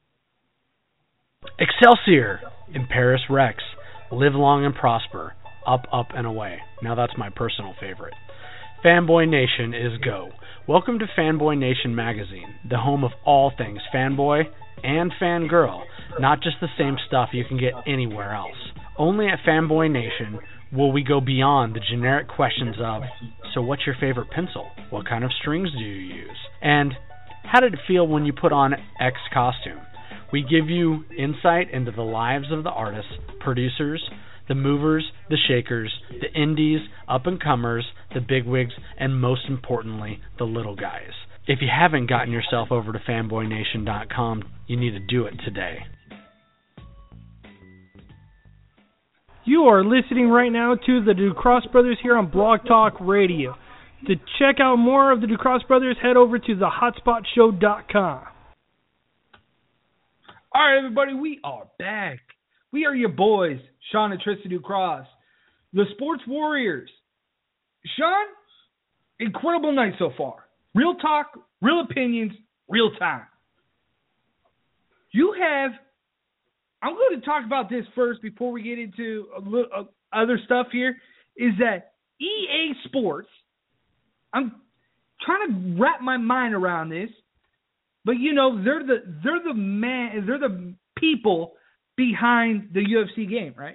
Excelsior in Paris Rex. Live long and prosper. Up, up, and away. Now that's my personal favorite. Fanboy Nation is go. Welcome to Fanboy Nation magazine, the home of all things fanboy and fangirl, not just the same stuff you can get anywhere else. Only at Fanboy Nation will we go beyond the generic questions of, so what's your favorite pencil? What kind of strings do you use? And how did it feel when you put on X costume? We give you insight into the lives of the artists, producers, the movers, the shakers, the indies, up-and-comers, the bigwigs, and most importantly, the little guys. If you haven't gotten yourself over to fanboynation.com, you need to do it today. You are listening right now to the Ducross Brothers here on Blog Talk Radio. To check out more of the Ducross Brothers, head over to thehotspotshow.com. All right, everybody, we are back. We are your boys, Sean and Tristan Ducross, the Sports Warriors. Sean, incredible night so far. Real talk, real opinions, real time. I'm going to talk about this first before we get into other stuff here, is that EA Sports, I'm trying to wrap my mind around this, but you know, they're the people behind the UFC game, right?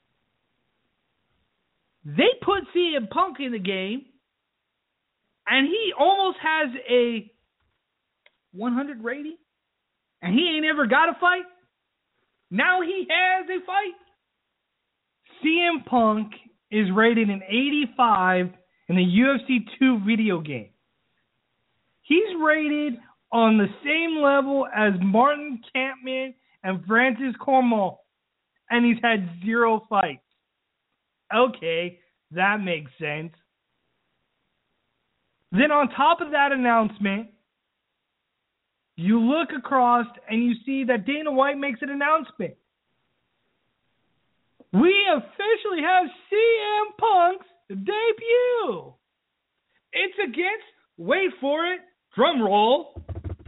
They put CM Punk in the game, and he almost has a 100 rating, and he ain't ever got a fight. Now he has a fight. CM Punk is rated an 85 in the UFC 2 video game. He's rated on the same level as Martin Kampmann and Francis Cormall, and he's had 0 fights. Okay, that makes sense. Then on top of that announcement, you look across and you see that Dana White makes an announcement. We officially have CM Punk's debut. It's against, wait for it, drum roll,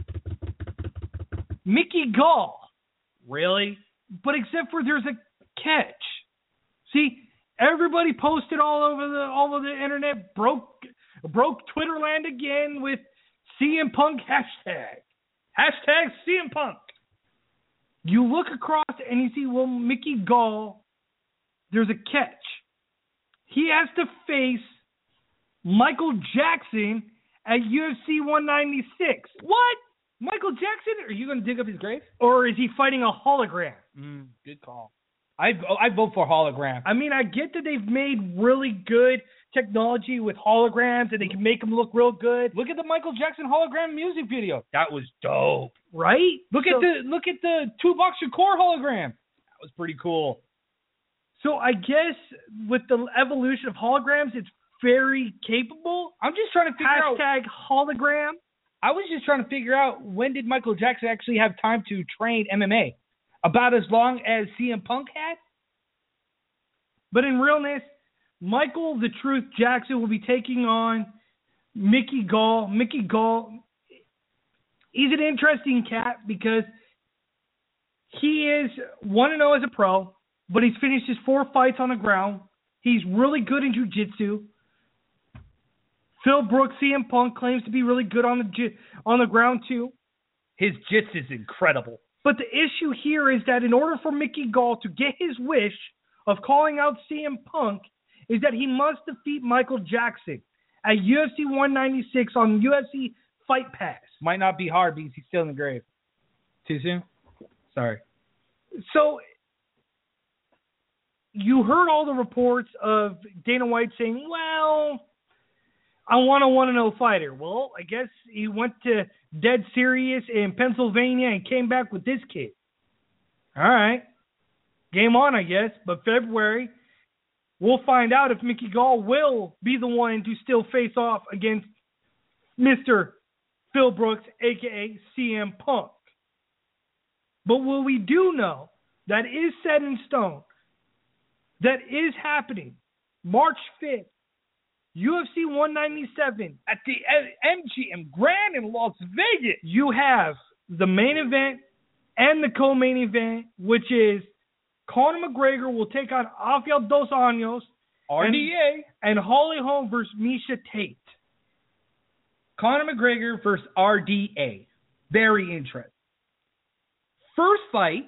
Mickey Gall. Really? But except for there's a catch. See, everybody posted all over the internet, broke Twitterland again with CM Punk hashtag. Hashtag CM Punk. You look across and you see, well, Mickey Gall, there's a catch. He has to face Michael Jackson at UFC 196. What? Michael Jackson? Are you going to dig up his grave? Or is he fighting a hologram? Good call. I vote for hologram. I mean, I get that they've made really good technology with holograms and they can make them look real good. Look at the Michael Jackson hologram music video. That was dope. Right? Look at the Tupac Shakur hologram. That was pretty cool. So I guess with the evolution of holograms, it's very capable. I'm just trying to figure out. Hashtag hologram. I was just trying to figure out, when did Michael Jackson actually have time to train MMA? About as long as CM Punk had? But in realness, Michael the Truth Jackson will be taking on Mickey Gall. Mickey Gall, he's an interesting cat because he is 1-0 as a pro, but he's finished his 4 fights on the ground. He's really good in jiu-jitsu. Phil Brooks, CM Punk, claims to be really good on the ground too. His jits is incredible. But the issue here is that in order for Mickey Gall to get his wish of calling out CM Punk, is that he must defeat Michael Jackson at UFC 196 on UFC Fight Pass. Might not be hard because he's still in the grave. Too soon? Sorry. So you heard all the reports of Dana White saying, well, I want a 1-0 fighter. Well, I guess he went to Dead Serious in Pennsylvania and came back with this kid. All right. Game on, I guess. But February, we'll find out if Mickey Gall will be the one to still face off against Mr. Phil Brooks, a.k.a. CM Punk. But what we do know that is set in stone, that is happening, March 5th, UFC 197 at the MGM Grand in Las Vegas. You have the main event and the co-main event, which is Conor McGregor will take on Rafael Dos Anjos, RDA, and Holly Holm versus Miesha Tate. Conor McGregor versus RDA. Very interesting. First fight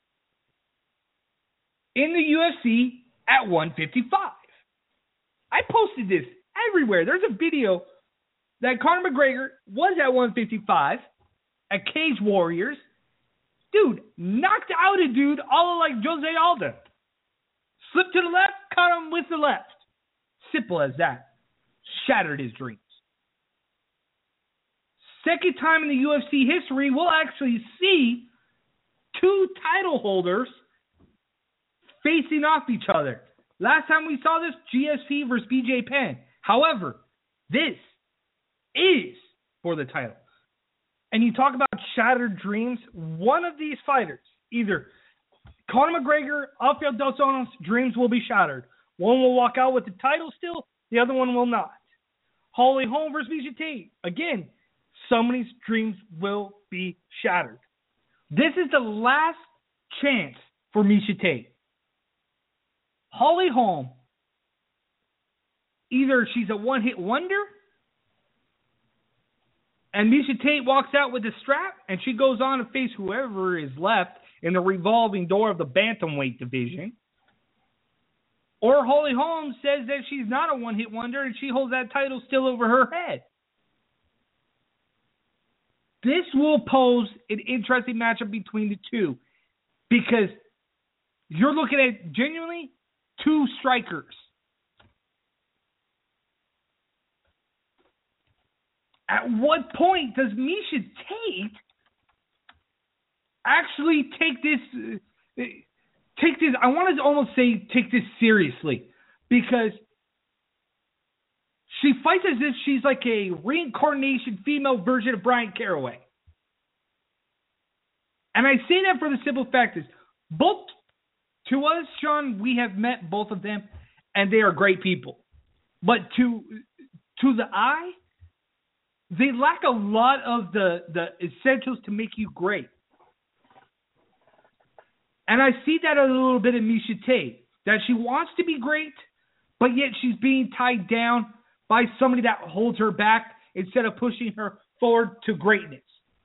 in the UFC at 155. I posted this everywhere. There's a video that Conor McGregor was at 155 at Cage Warriors. Dude, knocked out a dude all like Jose Aldo. Slipped to the left, caught him with the left. Simple as that. Shattered his dreams. Second time in the UFC history, we'll actually see two title holders facing off each other. Last time we saw this, GSP versus BJ Penn. However, this is for the title. And you talk about shattered dreams, one of these fighters, either Conor McGregor, Rafael Dos Anjos, dreams will be shattered. One will walk out with the title still, the other one will not. Holly Holm versus Miesha Tate. Again, somebody's dreams will be shattered. This is the last chance for Miesha Tate. Holly Holm, either she's a one-hit wonder, and Miesha Tate walks out with the strap, and she goes on to face whoever is left in the revolving door of the bantamweight division. Or Holly Holm says that she's not a one-hit wonder, and she holds that title still over her head. This will pose an interesting matchup between the two, because you're looking at genuinely two strikers. At what point does Miesha Tate actually take this, I want to almost say take this seriously, because she fights as if she's like a reincarnation female version of Brian Caraway. And I say that for the simple fact is, both to us, Sean, we have met both of them, and they are great people. But to the eye, they lack a lot of the essentials to make you great. And I see that a little bit in Miesha Tate, that she wants to be great, but yet she's being tied down by somebody that holds her back instead of pushing her forward to greatness.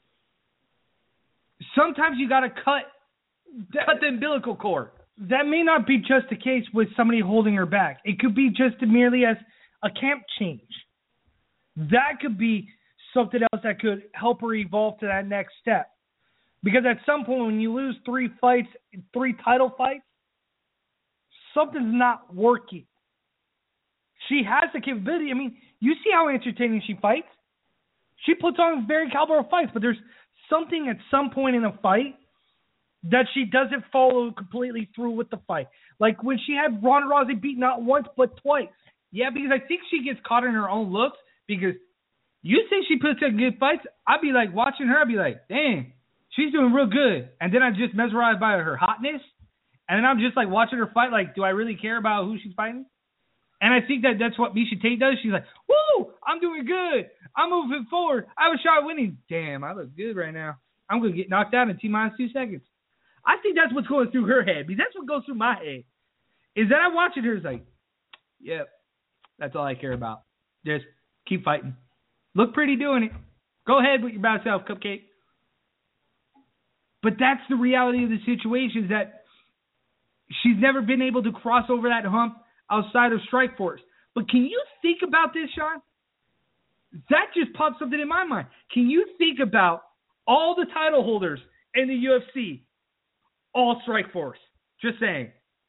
Sometimes you got to cut the umbilical cord. That may not be just the case with somebody holding her back. It could be just merely as a camp change. That could be something else that could help her evolve to that next step. Because at some point when you lose 3 fights, 3 title fights, something's not working. She has the capability. I mean, you see how entertaining she fights. She puts on very caliber of fights, but there's something at some point in a fight that she doesn't follow completely through with the fight. Like when she had Ronda Rousey beat not once but twice. Yeah, because I think she gets caught in her own looks, because you say she puts on good fights, I'd be like watching her, I'd be like, dang, she's doing real good. And then I'm just mesmerized by her hotness. And then I'm just like watching her fight, like, do I really care about who she's fighting? And I think that's what Miesha Tate does. She's like, woo, I'm doing good. I'm moving forward. I have a shot at winning. Damn, I look good right now. I'm going to get knocked out in T-minus 2 seconds. I think that's what's going through her head, because that's what goes through my head. Is that I'm watching her, it's like, yep, that's all I care about. Just keep fighting. Look pretty doing it. Go ahead with your bad self, Cupcake. But that's the reality of the situation, is that she's never been able to cross over that hump outside of Strikeforce. But can you think about this, Sean? That just popped something in my mind. Can you think about all the title holders in the UFC, all Strikeforce? Just saying.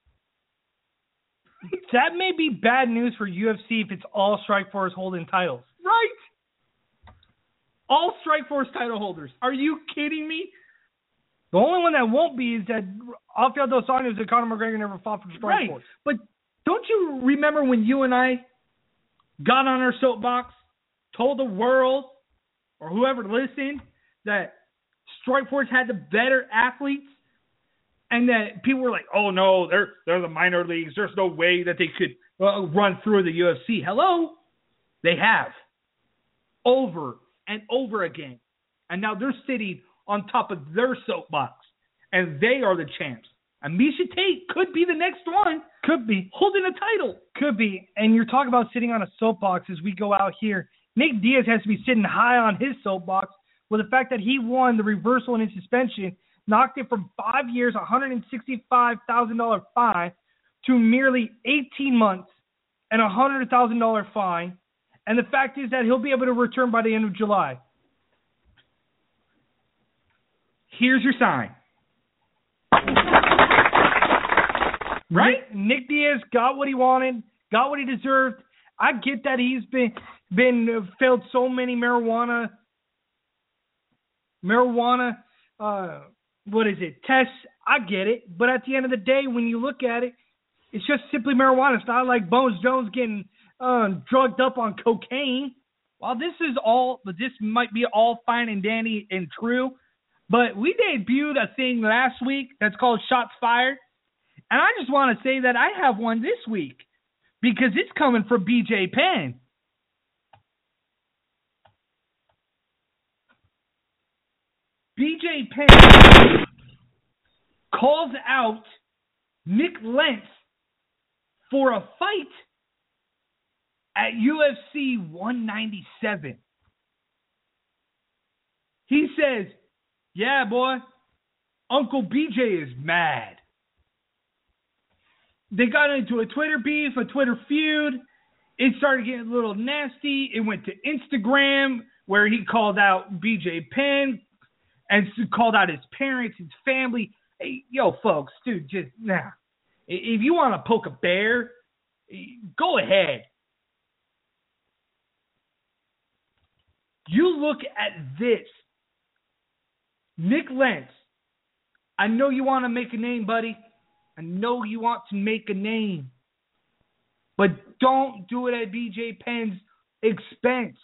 That may be bad news for UFC if it's all Strikeforce holding titles. Right? All Strikeforce title holders. Are you kidding me? The only one that won't be is that Rafael Dos Anjos and Conor McGregor never fought for Strikeforce. Right. But don't you remember when you and I got on our soapbox, told the world or whoever listened that Strikeforce had the better athletes, and that people were like, oh no, they're the minor leagues. There's no way that they could run through the UFC. Hello? They have. Over and over again. And now they're sitting on top of their soapbox, and they are the champs. And Miesha Tate could be the next one. Could be. Holding a title. Could be. And you're talking about sitting on a soapbox as we go out here. Nick Diaz has to be sitting high on his soapbox with the fact that he won the reversal in his suspension, knocked it from 5 years, $165,000 fine, to merely 18 months and a $100,000 fine. And the fact is that he'll be able to return by the end of July. Here's your sign. Right? Nick Diaz got what he wanted, got what he deserved. I get that he's been failed so many marijuana tests. I get it. But at the end of the day, when you look at it, it's just simply marijuana. It's not like Bones Jones getting drugged up on cocaine. Well, this might be all fine and dandy and true, but we debuted a thing last week that's called Shots Fired. And I just want to say that I have one this week because it's coming from BJ Penn. BJ Penn calls out Nick Lentz for a fight at UFC 197. He says, yeah, boy, Uncle BJ is mad. They got into a Twitter beef, a Twitter feud. It started getting a little nasty. It went to Instagram where he called out BJ Penn and called out his parents, his family. Hey, yo, folks, dude, just nah. If you want to poke a bear, go ahead. You look at this. Nick Lentz, I know you want to make a name, buddy. I know you want to make a name. But don't do it at BJ Penn's expense.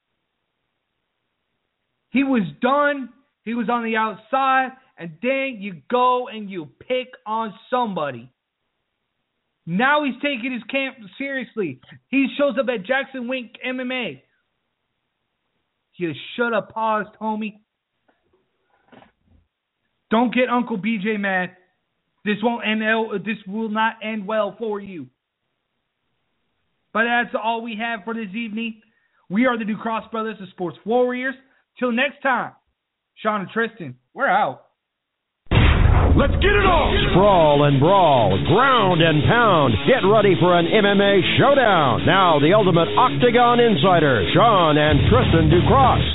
He was done. He was on the outside. And then you go and you pick on somebody. Now he's taking his camp seriously. He shows up at Jackson Wink MMA. You should have paused, homie. Don't get Uncle BJ mad. This will not end well for you. But that's all we have for this evening. We are the New Cross Brothers, the Sports Warriors. Till next time, Sean and Tristan, we're out. Let's get it on! Sprawl and brawl, ground and pound. Get ready for an MMA showdown. Now, the ultimate Octagon Insider, Sean and Tristan Ducross.